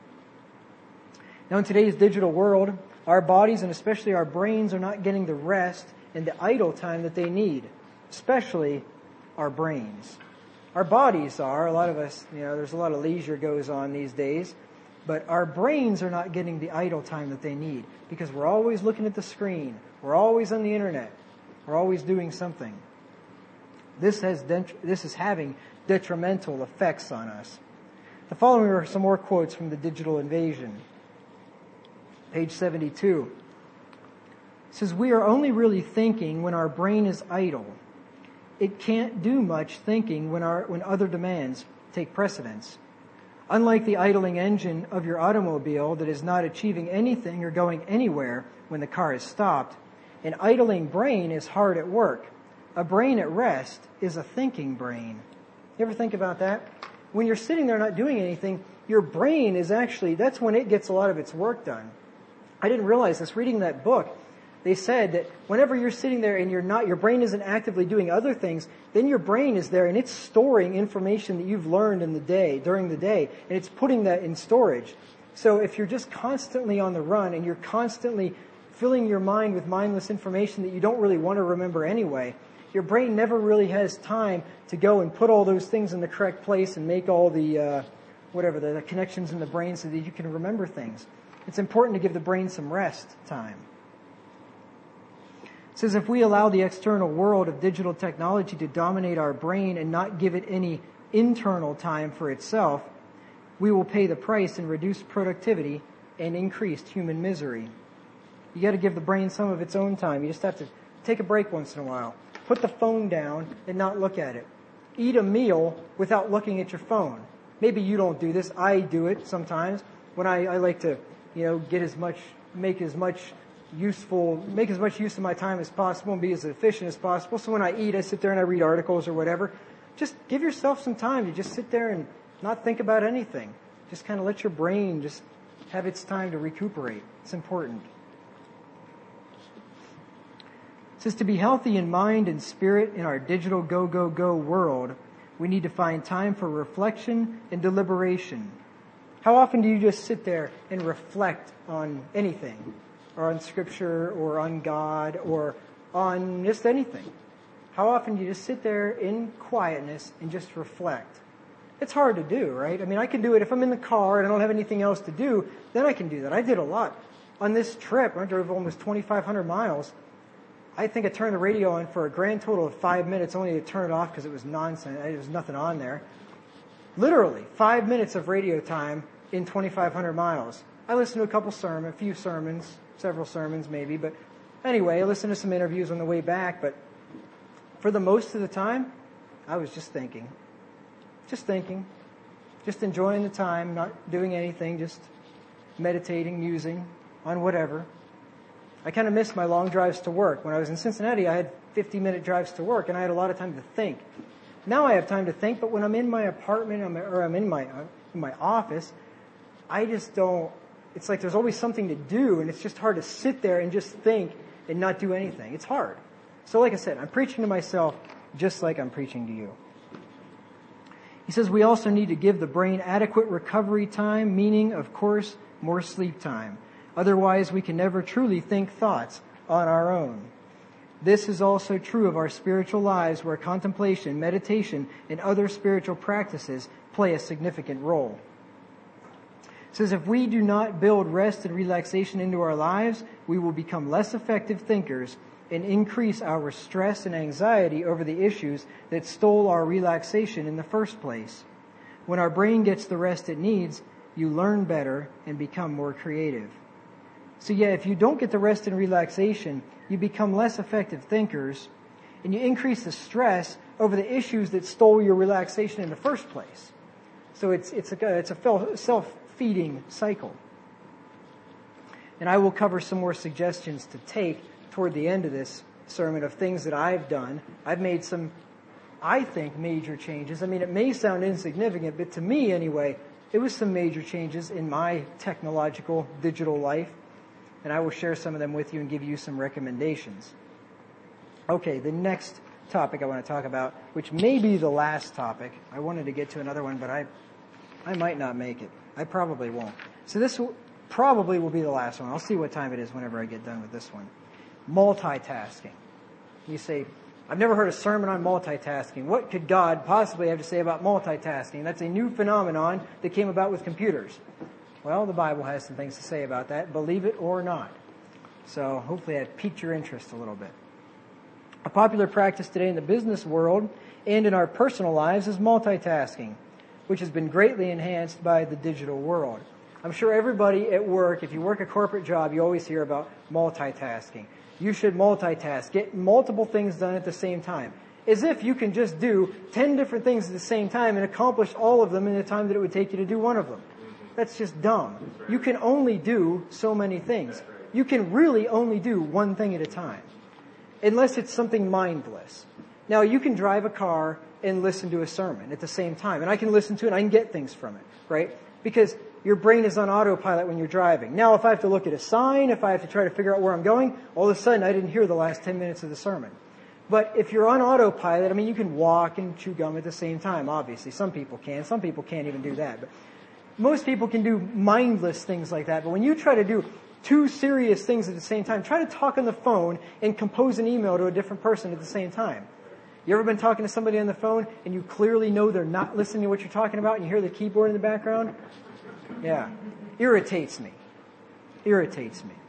Now in today's digital world, our bodies and especially our brains are not getting the rest and the idle time that they need. Especially our brains. Our bodies are, a lot of us, you know, there's a lot of leisure goes on these days. But our brains are not getting the idle time that they need. Because we're always looking at the screen. We're always on the internet. We're always doing something. This has this is having detrimental effects on us. The following are some more quotes from the digital invasion. Page seventy-two. It says, "We are only really thinking when our brain is idle. It can't do much thinking when our when other demands take precedence. Unlike the idling engine of your automobile that is not achieving anything or going anywhere when the car is stopped, an idling brain is hard at work. A brain at rest is a thinking brain." You ever think about that? When you're sitting there not doing anything, your brain is actually, that's when it gets a lot of its work done. I didn't realize this. Reading that book, they said that whenever you're sitting there and you're not, your brain isn't actively doing other things, then your brain is there and it's storing information that you've learned in the day, during the day, and it's putting that in storage. So if you're just constantly on the run and you're constantly filling your mind with mindless information that you don't really want to remember anyway, your brain never really has time to go and put all those things in the correct place and make all the, uh, whatever, the, the connections in the brain so that you can remember things. It's important to give the brain some rest time. It says if we allow the external world of digital technology to dominate our brain and not give it any internal time for itself, we will pay the price in reduced productivity and increased human misery. You got to give the brain some of its own time. You just have to take a break once in a while. Put the phone down and not look at it. Eat a meal without looking at your phone. Maybe you don't do this. I do it sometimes. When I, I like to, you know, get as much, make as much useful, make as much use of my time as possible and be as efficient as possible. So when I eat, I sit there and I read articles or whatever. Just give yourself some time to just sit there and not think about anything. Just kind of let your brain just have its time to recuperate. It's important. It says to be healthy in mind and spirit in our digital go, go, go world, we need to find time for reflection and deliberation. How often do you just sit there and reflect on anything, or on Scripture, or on God, or on just anything? How often do you just sit there in quietness and just reflect? It's hard to do, right? I mean, I can do it if I'm in the car and I don't have anything else to do, then I can do that. I did a lot. On this trip, I drove almost twenty-five hundred miles. I think I turned the radio on for a grand total of five minutes, only to turn it off because it was nonsense. There was nothing on there. Literally, five minutes of radio time in twenty-five hundred miles. I listened to a couple sermons, a few sermons, several sermons maybe, but anyway, I listened to some interviews on the way back, but for the most of the time, I was just thinking. Just thinking. Just enjoying the time, not doing anything, just meditating, musing on whatever. I kind of missed my long drives to work. When I was in Cincinnati, I had fifty-minute drives to work, and I had a lot of time to think. Now I have time to think, but when I'm in my apartment or I'm in my in my office, I just don't. It's like there's always something to do, and it's just hard to sit there and just think and not do anything. It's hard. So like I said, I'm preaching to myself just like I'm preaching to you. He says we also need to give the brain adequate recovery time, meaning, of course, more sleep time. Otherwise, we can never truly think thoughts on our own. This is also true of our spiritual lives, where contemplation, meditation, and other spiritual practices play a significant role. It says if we do not build rest and relaxation into our lives, we will become less effective thinkers and increase our stress and anxiety over the issues that stole our relaxation in the first place. When our brain gets the rest it needs, you learn better and become more creative. So yeah, if you don't get the rest and relaxation, you become less effective thinkers, and you increase the stress over the issues that stole your relaxation in the first place. So it's it's a it's a self-feeding cycle. And I will cover some more suggestions to take toward the end of this sermon of things that I've done. I've made some, I think, major changes. I mean, it may sound insignificant, but to me anyway, it was some major changes in my technological digital life. And I will share some of them with you and give you some recommendations. Okay, the next topic I want to talk about, which may be the last topic. I wanted to get to another one, but I I might not make it. I probably won't. So this will, probably will be the last one. I'll see what time it is whenever I get done with this one. Multitasking. You say, I've never heard a sermon on multitasking. What could God possibly have to say about multitasking? That's a new phenomenon that came about with computers. Well, the Bible has some things to say about that, believe it or not. So hopefully I've piqued your interest a little bit. A popular practice today in the business world and in our personal lives is multitasking, which has been greatly enhanced by the digital world. I'm sure everybody at work, if you work a corporate job, you always hear about multitasking. You should multitask, get multiple things done at the same time. As if you can just do ten different things at the same time and accomplish all of them in the time that it would take you to do one of them. That's just dumb. You can only do so many things. You can really only do one thing at a time, unless it's something mindless. Now, you can drive a car and listen to a sermon at the same time, and I can listen to it and I can get things from it, right? Because your brain is on autopilot when you're driving. Now, if I have to look at a sign, if I have to try to figure out where I'm going, all of a sudden I didn't hear the last ten minutes of the sermon. But if you're on autopilot, I mean, you can walk and chew gum at the same time, obviously. Some people can. Some people can't even do that. But most people can do mindless things like that. But when you try to do two serious things at the same time, try to talk on the phone and compose an email to a different person at the same time. You ever been talking to somebody on the phone and you clearly know they're not listening to what you're talking about and you hear the keyboard in the background? Yeah. Irritates me. Irritates me.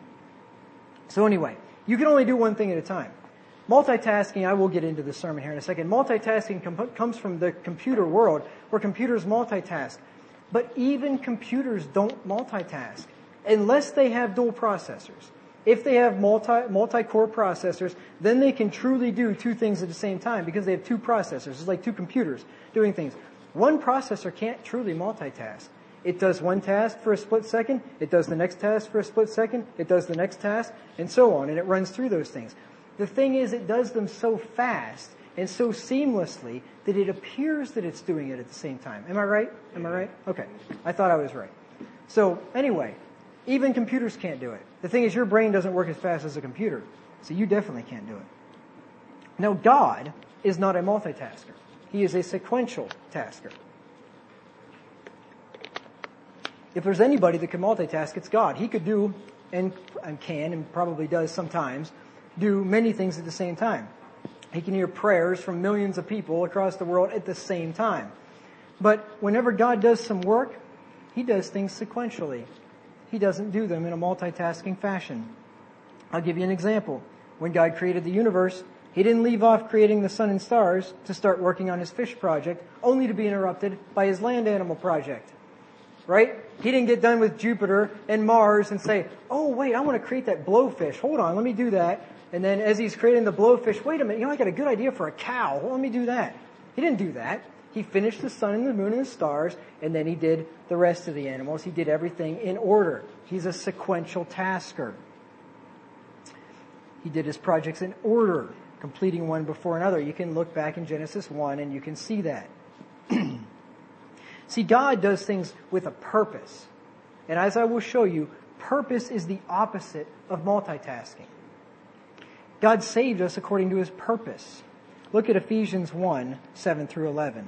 So anyway, you can only do one thing at a time. Multitasking, I will get into the sermon here in a second. Multitasking com- comes from the computer world where computers multitask. But even computers don't multitask unless they have dual processors. If they have multi, multi-core processors, then they can truly do two things at the same time because they have two processors. It's like two computers doing things. One processor can't truly multitask. It does one task for a split second, it does the next task for a split second, it does the next task, and so on, and it runs through those things. The thing is, it does them so fast and so seamlessly that it appears that it's doing it at the same time. Am I right? Am I right? Okay. I thought I was right. So, anyway, Even computers can't do it. The thing is, your brain doesn't work as fast as a computer, so you definitely can't do it. Now, God is not a multitasker. He is a sequential tasker. If there's anybody that can multitask, it's God. He could do, and, and can, and probably does sometimes, do many things at the same time. He can hear prayers from millions of people across the world at the same time. But whenever God does some work, He does things sequentially. He doesn't do them in a multitasking fashion. I'll give you an example. When God created the universe, He didn't leave off creating the sun and stars to start working on His fish project, only to be interrupted by His land animal project. Right? He didn't get done with Jupiter and Mars and say, oh, wait, I want to create that blowfish. Hold on, let me do that. And then as He's creating the blowfish, wait a minute, you know, I got a good idea for a cow. Well, let me do that. He didn't do that. He finished the sun and the moon and the stars, and then He did the rest of the animals. He did everything in order. He's a sequential tasker. He did His projects in order, completing one before another. You can look back in Genesis one and you can see that. See, God does things with a purpose. And as I will show you, purpose is the opposite of multitasking. God saved us according to His purpose. Look at Ephesians one, seven through eleven.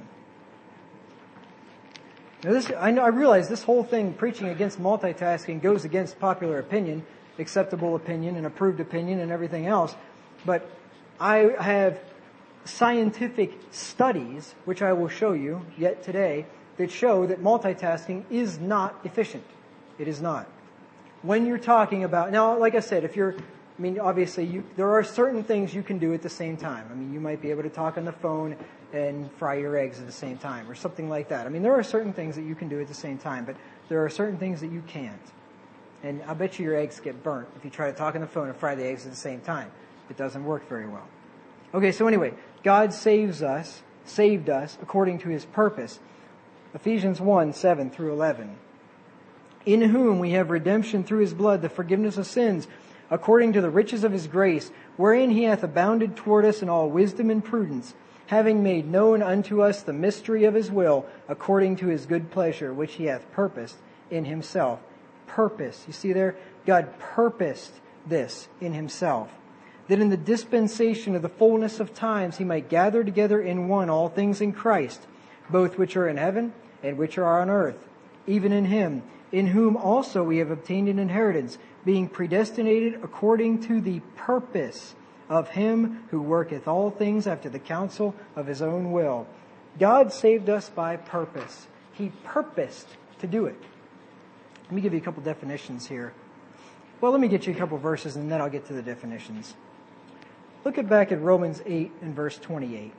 Now this, I, know, I realize this whole thing, preaching against multitasking, goes against popular opinion, acceptable opinion, and approved opinion, and everything else. But I have scientific studies, which I will show you yet today, that show that multitasking is not efficient. It is not. When you're talking about, now, like I said, if you're, I mean, obviously, you, there are certain things you can do at the same time. I mean, you might be able to talk on the phone and fry your eggs at the same time, or something like that. I mean, there are certain things that you can do at the same time, but there are certain things that you can't. And I bet you your eggs get burnt if you try to talk on the phone and fry the eggs at the same time. It doesn't work very well. Okay, so anyway, God saves us, saved us according to His purpose. Ephesians one, seven through eleven. In whom we have redemption through His blood, the forgiveness of sins, according to the riches of His grace, wherein He hath abounded toward us in all wisdom and prudence, having made known unto us the mystery of His will, according to His good pleasure, which He hath purposed in Himself. Purpose. You see there? God purposed this in Himself, that in the dispensation of the fullness of times He might gather together in one all things in Christ, both which are in heaven and which are on earth, even in Him, in whom also we have obtained an inheritance, being predestinated according to the purpose of Him who worketh all things after the counsel of His own will. God saved us by purpose. He purposed to do it. Let me give you a couple definitions here. Well, let me get you a couple verses and then I'll get to the definitions. Look at back at Romans eight and verse twenty-eight.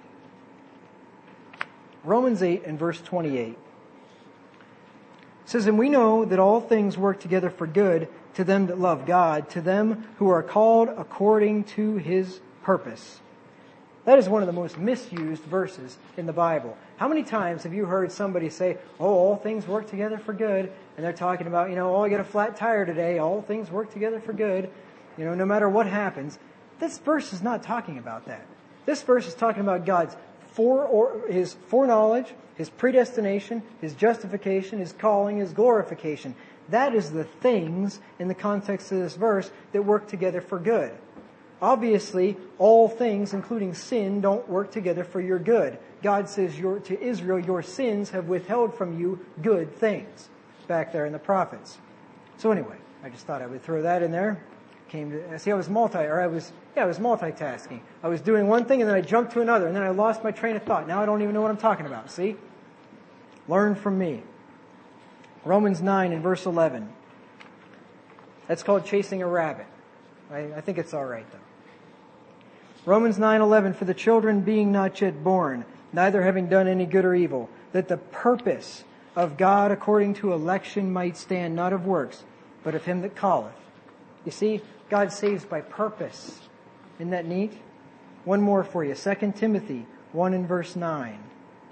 Romans eight and verse twenty-eight. It says, and we know that all things work together for good to them that love God, to them who are called according to His purpose. That is one of the most misused verses in the Bible. How many times have you heard somebody say, oh, all things work together for good? And they're talking about, you know, oh, I got a flat tire today. All things work together for good. You know, no matter what happens. This verse is not talking about that. This verse is talking about God's fore or His foreknowledge, His predestination, His justification, His calling, His glorification. That is the things in the context of this verse that work together for good. Obviously, all things, including sin, don't work together for your good. God says your, to Israel, your sins have withheld from you good things. Back there in the prophets. So anyway, I just thought I would throw that in there. Came to see I was multi, or I was yeah, I was multitasking. I was doing one thing and then I jumped to another, and then I lost my train of thought. Now I don't even know what I'm talking about. See? Learn from me. Romans nine and verse eleven. That's called chasing a rabbit. I, I think it's all right though. Romans nine eleven, for the children being not yet born, neither having done any good or evil, that the purpose of God according to election might stand, not of works, but of Him that calleth. You see, God saves by purpose. Isn't that neat? One more for you. Second Timothy one and verse nine.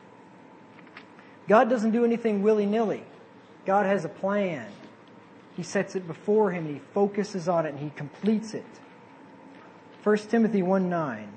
God doesn't do anything willy-nilly. God has a plan. He sets it before Him, and He focuses on it, and He completes it. First Timothy one nine.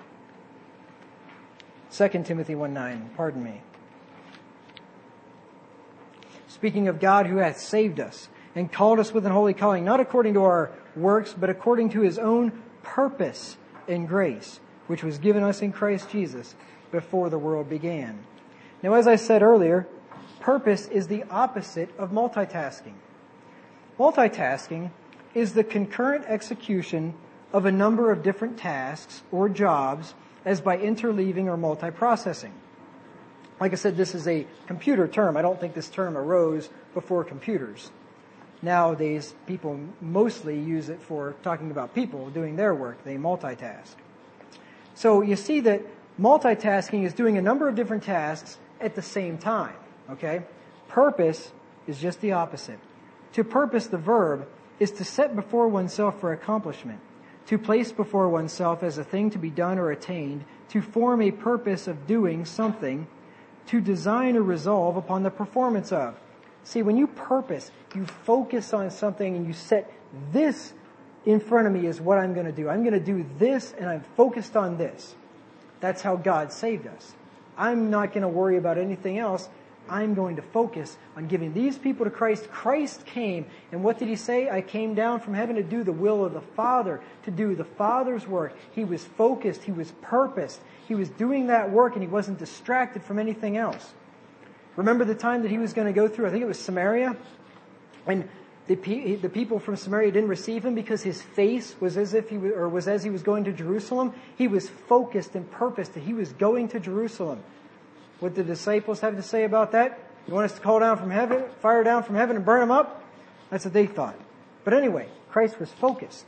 Second Timothy one nine, pardon me. Speaking of God who hath saved us, and called us with an holy calling, not according to our works, but according to his own purpose and grace, which was given us in Christ Jesus before the world began. Now, as I said earlier, purpose is the opposite of multitasking. Multitasking is the concurrent execution of a number of different tasks or jobs as by interleaving or multiprocessing. Like I said, this is a computer term. I don't think this term arose before computers. Nowadays, people mostly use it for talking about people doing their work. They multitask. So you see that multitasking is doing a number of different tasks at the same time. Okay? Purpose is just the opposite. To purpose, the verb, is to set before oneself for accomplishment, to place before oneself as a thing to be done or attained, to form a purpose of doing something, to design or resolve upon the performance of. See, when you purpose, you focus on something and you set this in front of me is what I'm going to do. I'm going to do this and I'm focused on this. That's how God saved us. I'm not going to worry about anything else. I'm going to focus on giving these people to Christ. Christ came, and what did he say? I came down from heaven to do the will of the Father, to do the Father's work. He was focused. He was purposed. He was doing that work, and he wasn't distracted from anything else. Remember the time that he was going to go through, I think it was Samaria? And the, pe- the people from Samaria didn't receive him because his face was as if he was, or was as he was going to Jerusalem. He was focused and purposed that he was going to Jerusalem. What did the disciples have to say about that? You want us to call down from heaven, fire down from heaven and burn them up? That's what they thought. But anyway, Christ was focused.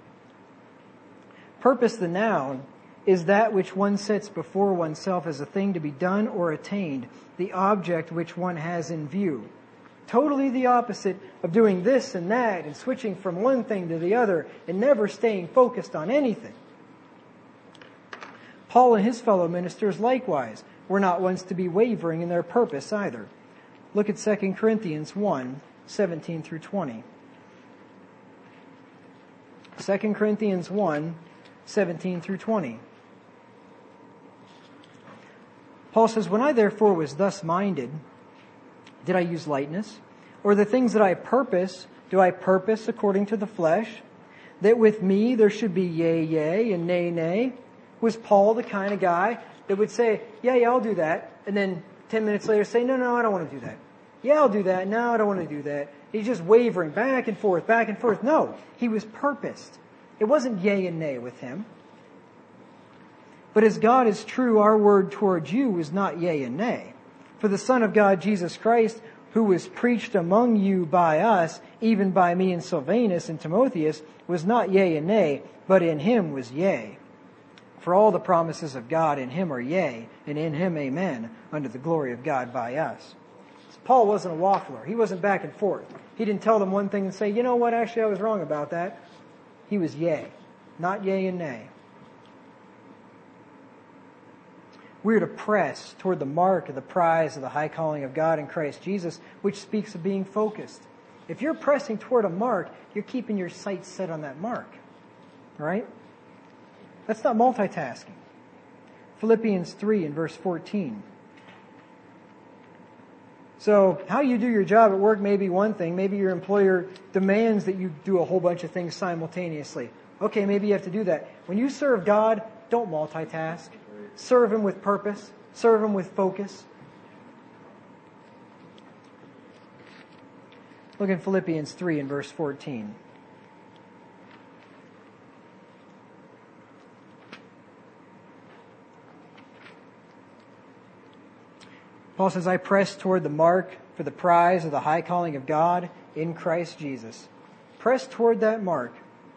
Purpose, the noun, is that which one sets before oneself as a thing to be done or attained, the object which one has in view. Totally the opposite of doing this and that and switching from one thing to the other and never staying focused on anything. Paul and his fellow ministers likewise were not ones to be wavering in their purpose either. Look at Second Corinthians one, seventeen through twenty. Second Corinthians one, seventeen through twenty. Paul says, when I therefore was thus minded, did I use lightness? Or the things that I purpose, do I purpose according to the flesh? That with me there should be yea, yea, and nay, nay? Was Paul the kind of guy that would say, yeah, yeah, I'll do that, and then ten minutes later say, no, no, I don't want to do that. Yeah, I'll do that. No, I don't want to do that. He's just wavering back and forth, back and forth. No, he was purposed. It wasn't yea and nay with him. But as God is true, our word towards you was not yea and nay. For the Son of God, Jesus Christ, who was preached among you by us, even by me and Silvanus and Timotheus, was not yea and nay, but in him was yea. For all the promises of God in him are yea, and in him amen, unto the glory of God by us. So Paul wasn't a waffler. He wasn't back and forth. He didn't tell them one thing and say, you know what, actually I was wrong about that. He was yea, not yea and nay. We're to press toward the mark of the prize of the high calling of God in Christ Jesus, which speaks of being focused. If you're pressing toward a mark, you're keeping your sights set on that mark. Right? That's not multitasking. Philippians three and verse fourteen. So how you do your job at work may be one thing. Maybe your employer demands that you do a whole bunch of things simultaneously. Okay, maybe you have to do that. When you serve God, don't multitask. Serve him with purpose. Serve him with focus. Look in Philippians three and verse fourteen. Paul says, I press toward the mark for the prize of the high calling of God in Christ Jesus. Press toward that mark.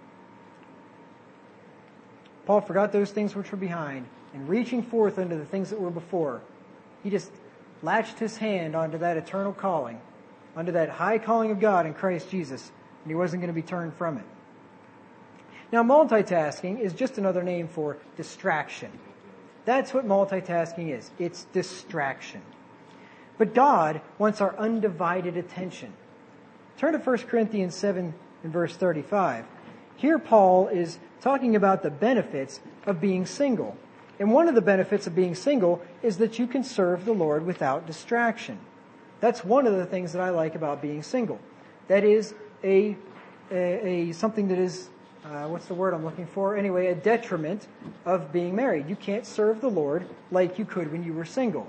Paul forgot those things which were behind, and reaching forth unto the things that were before, he just latched his hand onto that eternal calling, onto that high calling of God in Christ Jesus, and he wasn't going to be turned from it. Now, multitasking is just another name for distraction. That's what multitasking is. It's distraction. But God wants our undivided attention. Turn to First Corinthians seven and verse thirty-five. Here Paul is talking about the benefits of being single. And one of the benefits of being single is that you can serve the Lord without distraction. That's one of the things that I like about being single. That is a, a, a something that is, uh, what's the word I'm looking for? Anyway, a detriment of being married. You can't serve the Lord like you could when you were single.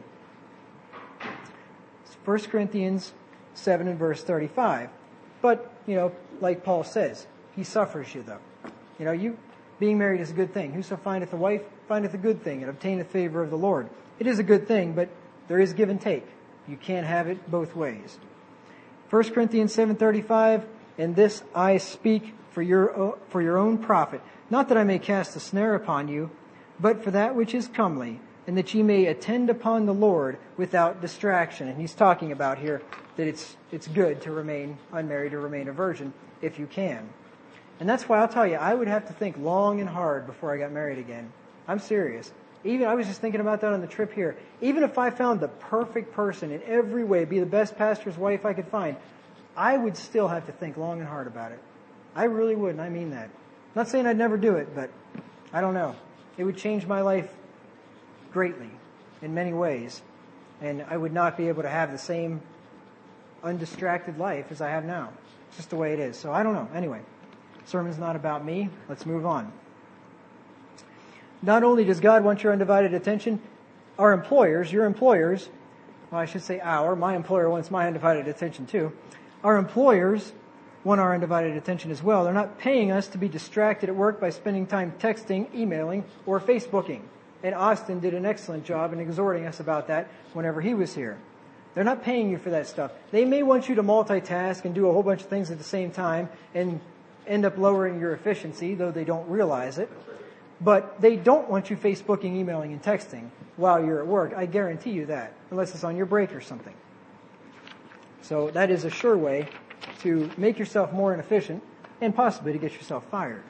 First Corinthians seven and verse thirty-five. But, you know, like Paul says, he suffers you though. You know, you being married is a good thing. Whoso findeth a wife findeth a good thing and obtaineth favor of the Lord. It is a good thing, but there is give and take. You can't have it both ways. First Corinthians seven thirty-five, and this I speak for your for your own profit, not that I may cast a snare upon you, but for that which is comely, and that ye may attend upon the Lord without distraction. And he's talking about here that it's it's good to remain unmarried or remain a virgin if you can. And that's why I'll tell you, I would have to think long and hard before I got married again. I'm serious. Even I was just thinking about that on the trip here. Even if I found the perfect person in every way, be the best pastor's wife I could find, I would still have to think long and hard about it. I really would, and I mean that. I'm not saying I'd never do it, but I don't know. It would change my life greatly in many ways, and I would not be able to have the same undistracted life as I have now. It's just the way it is. So I don't know. Anyway, sermon's not about me. Let's move on. Not only does God want your undivided attention, our employers, your employers, well, I should say our, my employer wants my undivided attention too. Our employers want our undivided attention as well. They're not paying us to be distracted at work by spending time texting, emailing, or Facebooking. And Austin did an excellent job in exhorting us about that whenever he was here. They're not paying you for that stuff. They may want you to multitask and do a whole bunch of things at the same time and end up lowering your efficiency, though they don't realize it. But they don't want you Facebooking, emailing, and texting while you're at work. I guarantee you that, unless it's on your break or something. So that is a sure way to make yourself more inefficient and possibly to get yourself fired.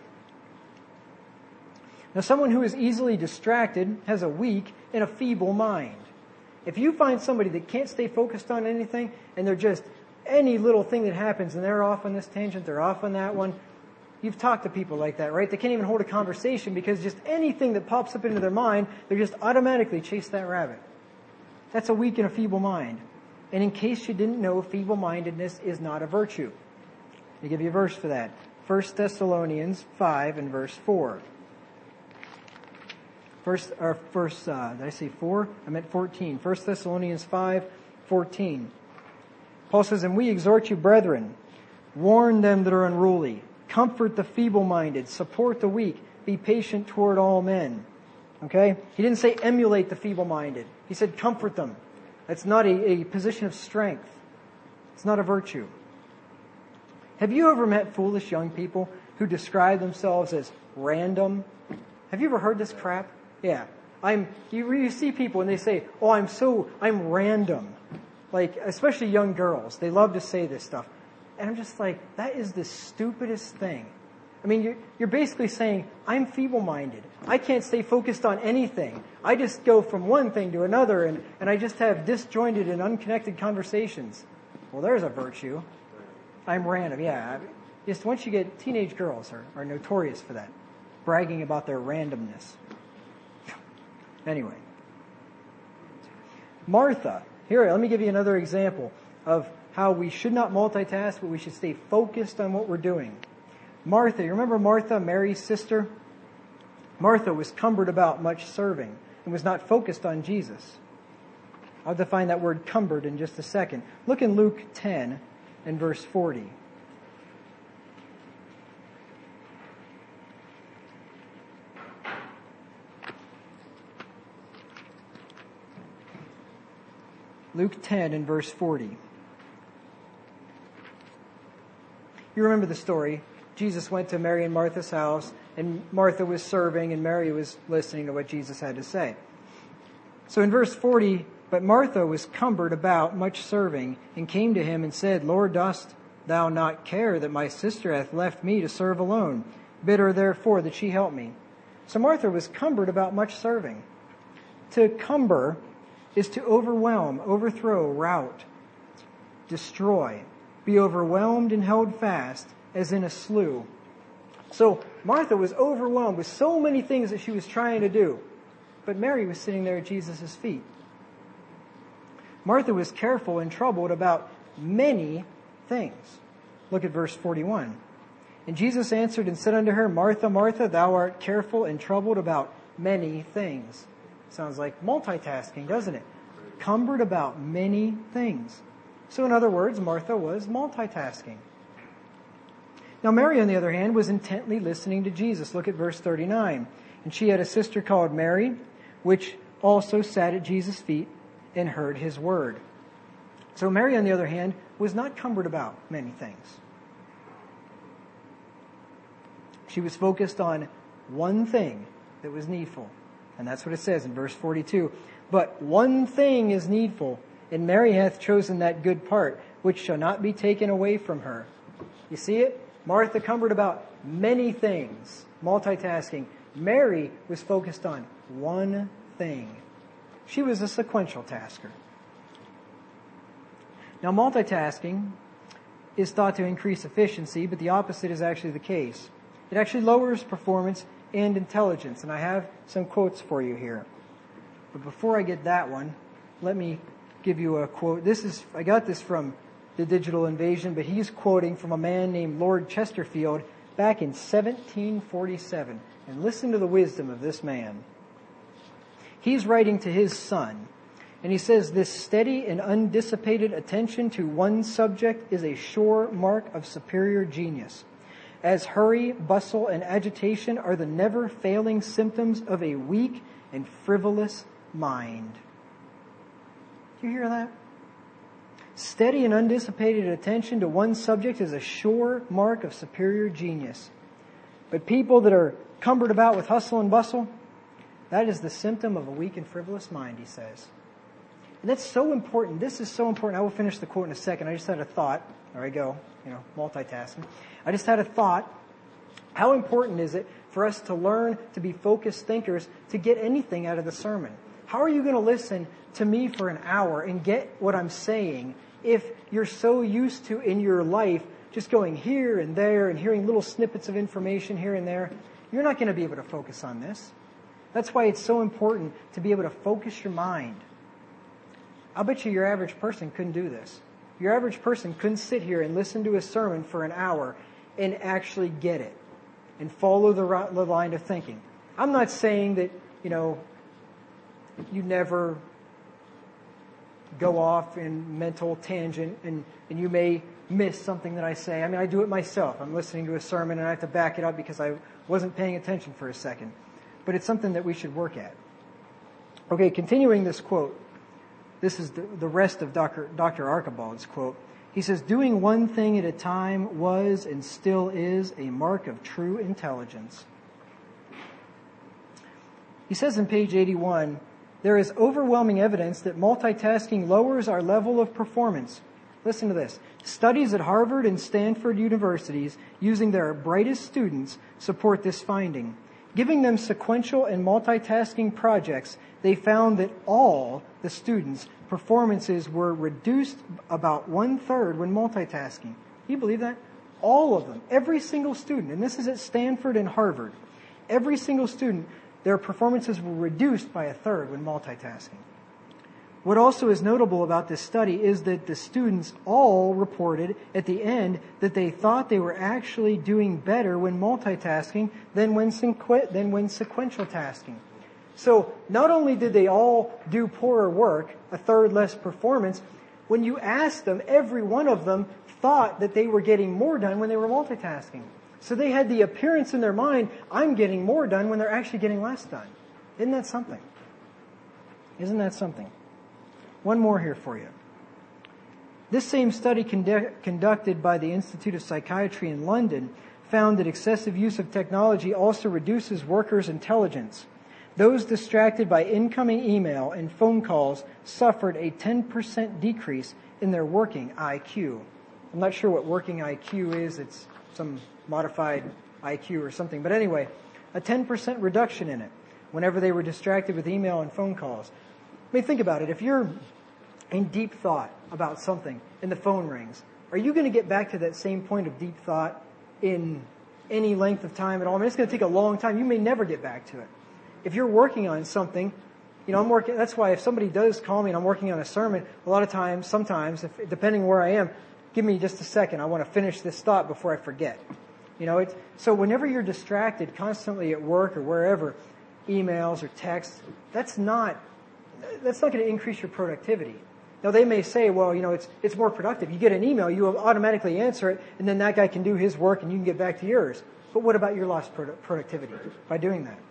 Now, someone who is easily distracted has a weak and a feeble mind. If you find somebody that can't stay focused on anything and they're just any little thing that happens and they're off on this tangent, they're off on that one, you've talked to people like that, right? They can't even hold a conversation because just anything that pops up into their mind, they just automatically chase that rabbit. That's a weak and a feeble mind. And in case you didn't know, feeble-mindedness is not a virtue. Let me give you a verse for that. First Thessalonians five and verse four. First, or first, uh, did I say four? I meant fourteen. First Thessalonians five, fourteen. Paul says, and we exhort you, brethren, warn them that are unruly, comfort the feeble-minded, support the weak, be patient toward all men. Okay? He didn't say emulate the feeble-minded. He said comfort them. That's not a, a position of strength. It's not a virtue. Have you ever met foolish young people who describe themselves as random? Have you ever heard this crap? Yeah. I'm, you, you see people and they say, oh, I'm so, I'm random. Like, especially young girls. They love to say this stuff. And I'm just like, that is the stupidest thing. I mean, you're, you're basically saying, I'm feeble-minded. I can't stay focused on anything. I just go from one thing to another and, and I just have disjointed and unconnected conversations. Well, there's a virtue. I'm random, yeah. Just once you get, teenage girls are, are notorious for that. Bragging about their randomness. Anyway. Martha. Here, let me give you another example of how we should not multitask, but we should stay focused on what we're doing. Martha, you remember Martha, Mary's sister? Martha was cumbered about much serving and was not focused on Jesus. I'll define that word cumbered in just a second. Look in Luke ten and verse forty. Luke ten and verse forty. You remember the story. Jesus went to Mary and Martha's house, and Martha was serving, and Mary was listening to what Jesus had to say. So in verse forty, but Martha was cumbered about much serving, and came to him and said, Lord, dost thou not care that my sister hath left me to serve alone? Bid her therefore that she help me. So Martha was cumbered about much serving. To cumber is to overwhelm, overthrow, rout, destroy, be overwhelmed and held fast as in a slough. So Martha was overwhelmed with so many things that she was trying to do. But Mary was sitting there at Jesus' feet. Martha was careful and troubled about many things. Look at verse forty-one. And Jesus answered and said unto her, Martha, Martha, thou art careful and troubled about many things. Sounds like multitasking, doesn't it? Cumbered about many things. So in other words, Martha was multitasking. Now Mary, on the other hand, was intently listening to Jesus. Look at verse thirty-nine. And she had a sister called Mary, which also sat at Jesus' feet and heard his word. So Mary, on the other hand, was not cumbered about many things. She was focused on one thing that was needful. And that's what it says in verse forty-two. But one thing is needful, and Mary hath chosen that good part, which shall not be taken away from her. You see it? Martha cumbered about many things, multitasking. Mary was focused on one thing. She was a sequential tasker. Now, multitasking is thought to increase efficiency, but the opposite is actually the case. It actually lowers performance and intelligence, and I have some quotes for you here. But before I get that one, let me give you a quote. This is, I got this from The Digital Invasion, but he's quoting from a man named Lord Chesterfield back in seventeen forty-seven. And listen to the wisdom of this man. He's writing to his son, and he says, this steady and undissipated attention to one subject is a sure mark of superior genius, as hurry, bustle, and agitation are the never-failing symptoms of a weak and frivolous mind. Do you hear that? Steady and undissipated attention to one subject is a sure mark of superior genius. But people that are cumbered about with hustle and bustle, that is the symptom of a weak and frivolous mind, he says. And that's so important. This is so important. I will finish the quote in a second. I just had a thought. There I go. You know, multitasking. I just had a thought. How important is it for us to learn to be focused thinkers to get anything out of the sermon? How are you going to listen to me for an hour and get what I'm saying if you're so used to in your life just going here and there and hearing little snippets of information here and there? You're not going to be able to focus on this. That's why it's so important to be able to focus your mind. I'll bet you your average person couldn't do this. Your average person couldn't sit here and listen to a sermon for an hour and actually get it and follow the line of thinking. I'm not saying that, you know, you never go off in mental tangent and, and you may miss something that I say. I mean, I do it myself. I'm listening to a sermon and I have to back it up because I wasn't paying attention for a second. But it's something that we should work at. Okay, continuing this quote. This is the, the rest of Doctor Doctor Archibald's quote. He says, doing one thing at a time was and still is a mark of true intelligence. He says in page eighty-one, there is overwhelming evidence that multitasking lowers our level of performance. Listen to this. Studies at Harvard and Stanford universities using their brightest students support this finding. Giving them sequential and multitasking projects, they found that all the students' performances were reduced about one-third when multitasking. Can you believe that? All of them. Every single student. And this is at Stanford and Harvard. Every single student, their performances were reduced by a third when multitasking. What also is notable about this study is that the students all reported at the end that they thought they were actually doing better when multitasking than when, sequ- than when sequential tasking. So not only did they all do poorer work, a third less performance, when you asked them, every one of them thought that they were getting more done when they were multitasking. So they had the appearance in their mind, I'm getting more done when they're actually getting less done. Isn't that something? Isn't that something? One more here for you. This same study condu- conducted by the Institute of Psychiatry in London found that excessive use of technology also reduces workers' intelligence. Those distracted by incoming email and phone calls suffered a ten percent decrease in their working I Q. I'm not sure what working I Q is. It's some modified I Q or something. But anyway, a ten percent reduction in it whenever they were distracted with email and phone calls. I mean, think about it. If you're in deep thought about something and the phone rings, are you going to get back to that same point of deep thought in any length of time at all? I mean, it's going to take a long time. You may never get back to it. If you're working on something, you know, I'm working, that's why if somebody does call me and I'm working on a sermon, a lot of times, sometimes, if, depending where I am, give me just a second. I want to finish this thought before I forget. You know, it's, so whenever you're distracted constantly at work or wherever, emails or texts, that's not, that's not going to increase your productivity. Now they may say, well, you know, it's, it's more productive. You get an email, you will automatically answer it, and then that guy can do his work and you can get back to yours. But what about your lost produ- productivity by doing that?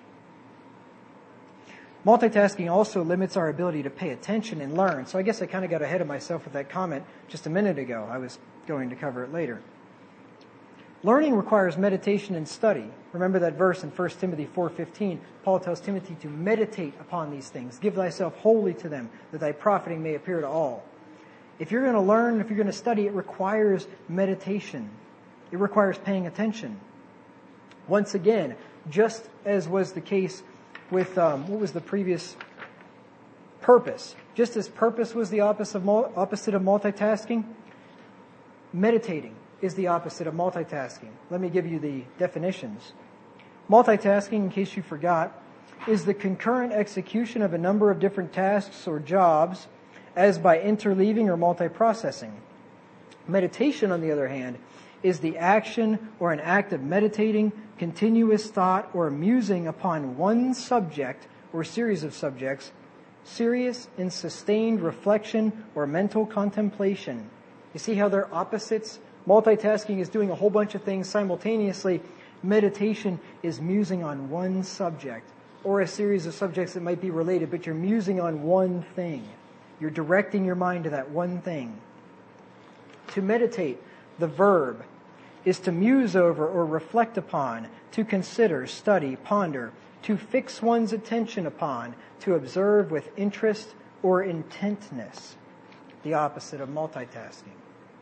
Multitasking also limits our ability to pay attention and learn. So I guess I kind of got ahead of myself with that comment just a minute ago. I was going to cover it later. Learning requires meditation and study. Remember that verse in First Timothy four fifteen. Paul tells Timothy to meditate upon these things. Give thyself wholly to them, that thy profiting may appear to all. If you're going to learn, if you're going to study, it requires meditation. It requires paying attention. Once again, just as was the case with, um, what was the previous purpose? Just as purpose was the opposite of, opposite of multitasking, meditating is the opposite of multitasking. Let me give you the definitions. Multitasking, in case you forgot, is the concurrent execution of a number of different tasks or jobs as by interleaving or multiprocessing. Meditation, on the other hand, is the action or an act of meditating, continuous thought, or musing upon one subject or series of subjects, serious and sustained reflection or mental contemplation. You see how they're opposites? Multitasking is doing a whole bunch of things simultaneously. Meditation is musing on one subject or a series of subjects that might be related, but you're musing on one thing. You're directing your mind to that one thing. To meditate, the verb, is to muse over or reflect upon, to consider, study, ponder, to fix one's attention upon, to observe with interest or intentness. The opposite of multitasking.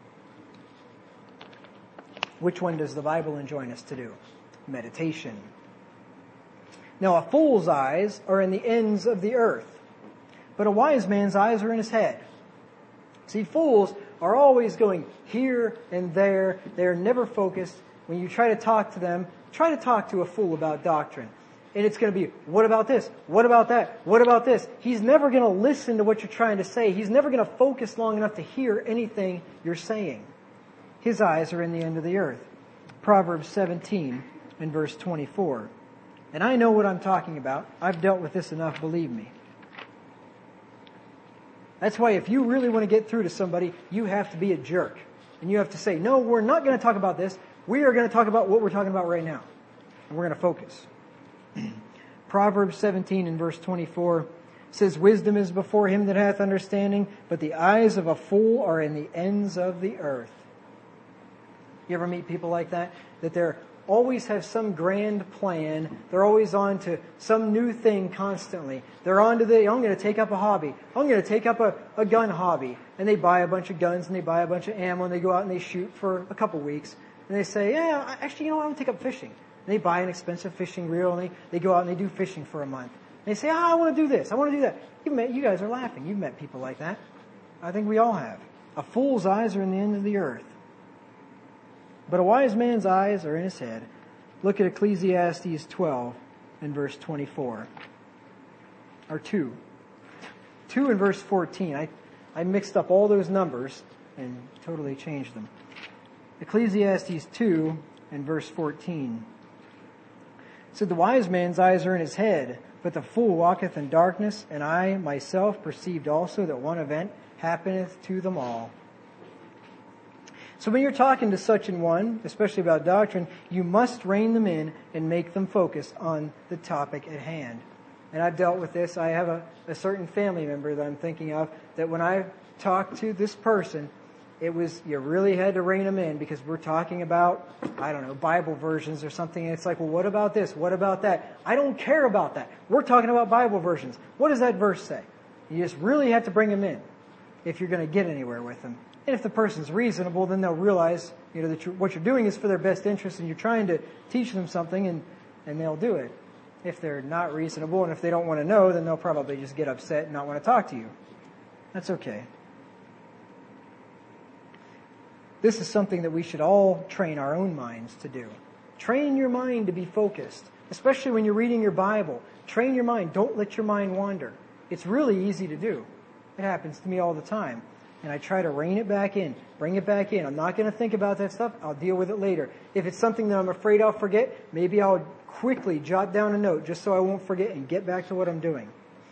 Which one does the Bible enjoin us to do? Meditation. Now, a fool's eyes are in the ends of the earth, but a wise man's eyes are in his head. See, fools are always going here and there. They're never focused. When you try to talk to them, try to talk to a fool about doctrine. And it's going to be, what about this? What about that? What about this? He's never going to listen to what you're trying to say. He's never going to focus long enough to hear anything you're saying. His eyes are in the end of the earth. Proverbs seventeen and verse twenty-four. And I know what I'm talking about. I've dealt with this enough, believe me. That's why if you really want to get through to somebody, you have to be a jerk. And you have to say, no, we're not going to talk about this. We are going to talk about what we're talking about right now. And we're going to focus. Proverbs seventeen and verse twenty-four says, wisdom is before him that hath understanding, but the eyes of a fool are in the ends of the earth. You ever meet people like that? That they're always have some grand plan. They're always on to some new thing constantly. They're on to the, I'm going to take up a hobby. I'm going to take up a, a gun hobby. And they buy a bunch of guns and they buy a bunch of ammo and they go out and they shoot for a couple weeks. And they say, yeah, actually, you know what, I'm going to take up fishing. And they buy an expensive fishing reel and they, they go out and they do fishing for a month. And they say, ah, I want to do this. I want to do that. You met, you guys are laughing. You've met people like that. I think we all have. A fool's eyes are in the end of the earth, but a wise man's eyes are in his head. Look at Ecclesiastes twelve and verse twenty-four. Or two. two and verse fourteen. I, I mixed up all those numbers and totally changed them. Ecclesiastes two and verse fourteen. It said, the wise man's eyes are in his head, but the fool walketh in darkness, and I myself perceived also that one event happeneth to them all. So when you're talking to such an one, especially about doctrine, you must rein them in and make them focus on the topic at hand. And I've dealt with this. I have a, a certain family member that I'm thinking of that when I talked to this person, it was, you really had to rein them in because we're talking about, I don't know, Bible versions or something. And it's like, well, what about this? What about that? I don't care about that. We're talking about Bible versions. What does that verse say? You just really have to bring them in if you're going to get anywhere with them. And if the person's reasonable, then they'll realize, you know, that you're, what you're doing is for their best interest and you're trying to teach them something, and, and they'll do it. If they're not reasonable and if they don't want to know, then they'll probably just get upset and not want to talk to you. That's okay. This is something that we should all train our own minds to do. Train your mind to be focused, especially when you're reading your Bible. Train your mind. Don't let your mind wander. It's really easy to do. It happens to me all the time. and I try to rein it back in, bring it back in. I'm not going to think about that stuff. I'll deal with it later. If it's something that I'm afraid I'll forget, maybe I'll quickly jot down a note just so I won't forget and get back to what I'm doing.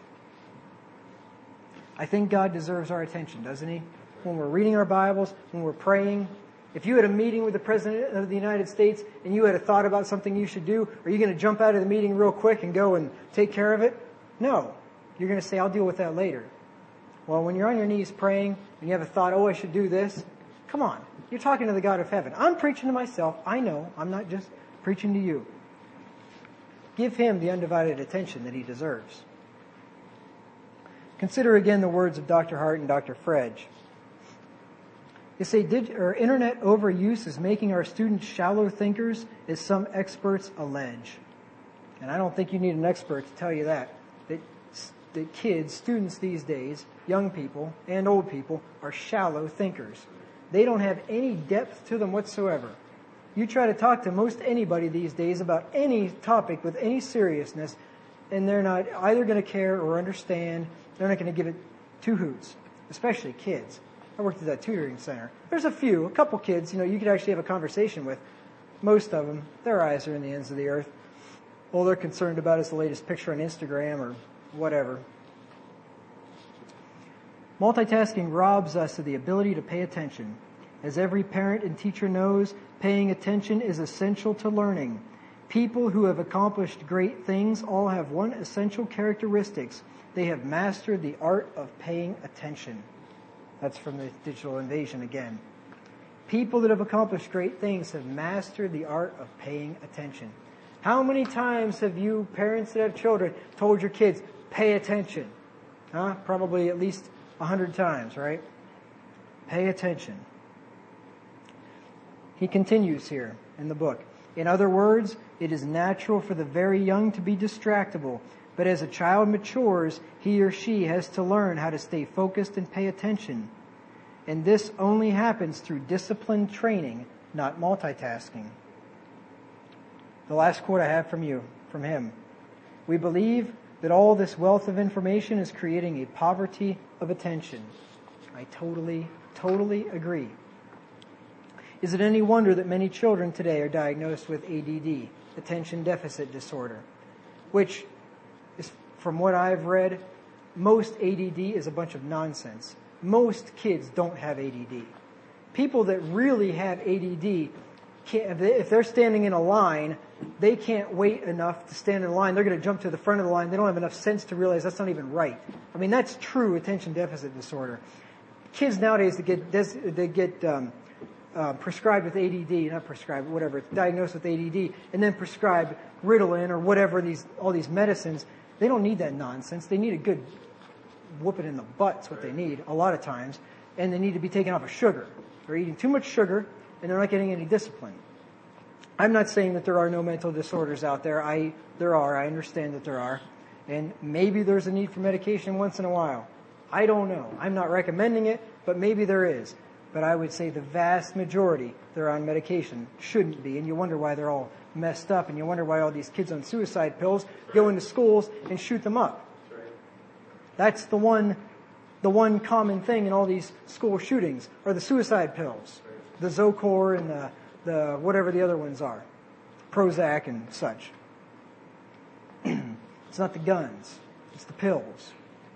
I think God deserves our attention, doesn't He? When we're reading our Bibles, when we're praying. If you had a meeting with the President of the United States and you had a thought about something you should do, are you going to jump out of the meeting real quick and go and take care of it? No. You're going to say, I'll deal with that later. Well, when you're on your knees praying and you have a thought, oh, I should do this, come on. You're talking to the God of heaven. I'm preaching to myself. I know. I'm not just preaching to you. Give Him the undivided attention that He deserves. Consider again the words of Doctor Hart and Doctor Fredge. They say, Did, or internet overuse is making our students shallow thinkers, as some experts allege. And I don't think you need an expert to tell you that. That, that kids, students these days, young people and old people, are shallow thinkers. They don't have any depth to them whatsoever. You try to talk to most anybody these days about any topic with any seriousness, and they're not either going to care or understand. They're not going to give it two hoots, especially kids. I worked at that tutoring center. There's a few, a couple kids, you know, you could actually have a conversation with. Most of them, their eyes are in the ends of the earth. All they're concerned about is the latest picture on Instagram or whatever. Multitasking robs us of the ability to pay attention. As every parent and teacher knows, paying attention is essential to learning. People who have accomplished great things all have one essential characteristic. They have mastered the art of paying attention. That's from the Digital Invasion again. People that have accomplished great things have mastered the art of paying attention. How many times have you, parents that have children, told your kids, pay attention? Huh? Probably at least a hundred times, right? Pay attention. He continues here in the book. In other words, it is natural for the very young to be distractible. But as a child matures, he or she has to learn how to stay focused and pay attention. And this only happens through disciplined training, not multitasking. The last quote I have from you, from him. We believe that all this wealth of information is creating a poverty of attention. I totally, totally agree. Is it any wonder that many children today are diagnosed with A D D, attention deficit disorder, which is, from what I've read, most A D D is a bunch of nonsense. Most kids don't have A D D. People that really have A D D, can't, if they're standing in a line, they can't wait enough to stand in a line. They're going to jump to the front of the line. They don't have enough sense to realize that's not even right. I mean, that's true attention deficit disorder. Kids nowadays that get they get um, uh, prescribed with A D D, not prescribed, whatever, diagnosed with A D D, and then prescribed Ritalin or whatever, these all these medicines, they don't need that nonsense. They need a good whooping in the butt. That's what they need a lot of times. And they need to be taken off of sugar. They're eating too much sugar, and they're not getting any discipline. I'm not saying that there are no mental disorders out there. I there are. I understand that there are. And maybe there's a need for medication once in a while. I don't know. I'm not recommending it, but maybe there is. But I would say the vast majority that are on medication shouldn't be. And you wonder why they're all messed up. And you wonder why all these kids on suicide pills go into schools and shoot them up. That's the one, the one common thing in all these school shootings are the suicide pills. The Zocor and the, the whatever the other ones are. Prozac and such. It's not the guns. It's the pills.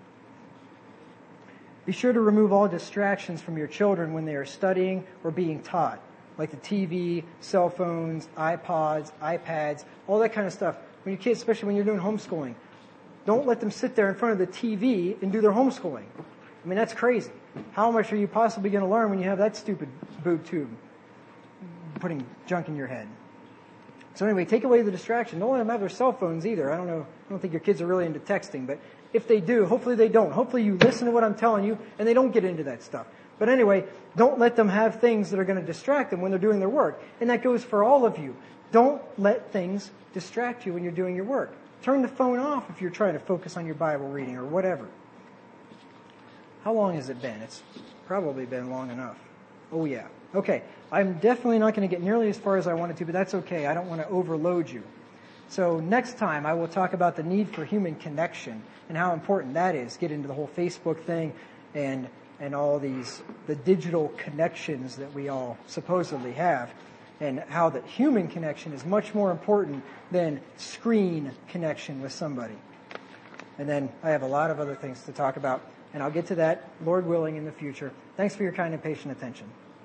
Be sure to remove all distractions from your children when they are studying or being taught, like the T V, cell phones, iPods, iPads, all that kind of stuff. When your kids, especially when you're doing homeschooling, don't let them sit there in front of the T V and do their homeschooling. I mean, that's crazy. How much are you possibly going to learn when you have that stupid boob tube putting junk in your head? So anyway, take away the distraction. Don't let them have their cell phones either. I don't know. I don't think your kids are really into texting, but if they do, hopefully they don't. Hopefully you listen to what I'm telling you and they don't get into that stuff. But anyway, don't let them have things that are going to distract them when they're doing their work. And that goes for all of you. Don't let things distract you when you're doing your work. Turn the phone off if you're trying to focus on your Bible reading or whatever. How long has it been? It's probably been long enough. Oh yeah. Okay. I'm definitely not going to get nearly as far as I wanted to, but that's okay. I don't want to overload you. So next time I will talk about the need for human connection and how important that is. Get into the whole Facebook thing and and all these, the digital connections that we all supposedly have, and how that human connection is much more important than screen connection with somebody. And then I have a lot of other things to talk about, and I'll get to that, Lord willing, in the future. Thanks for your kind and patient attention.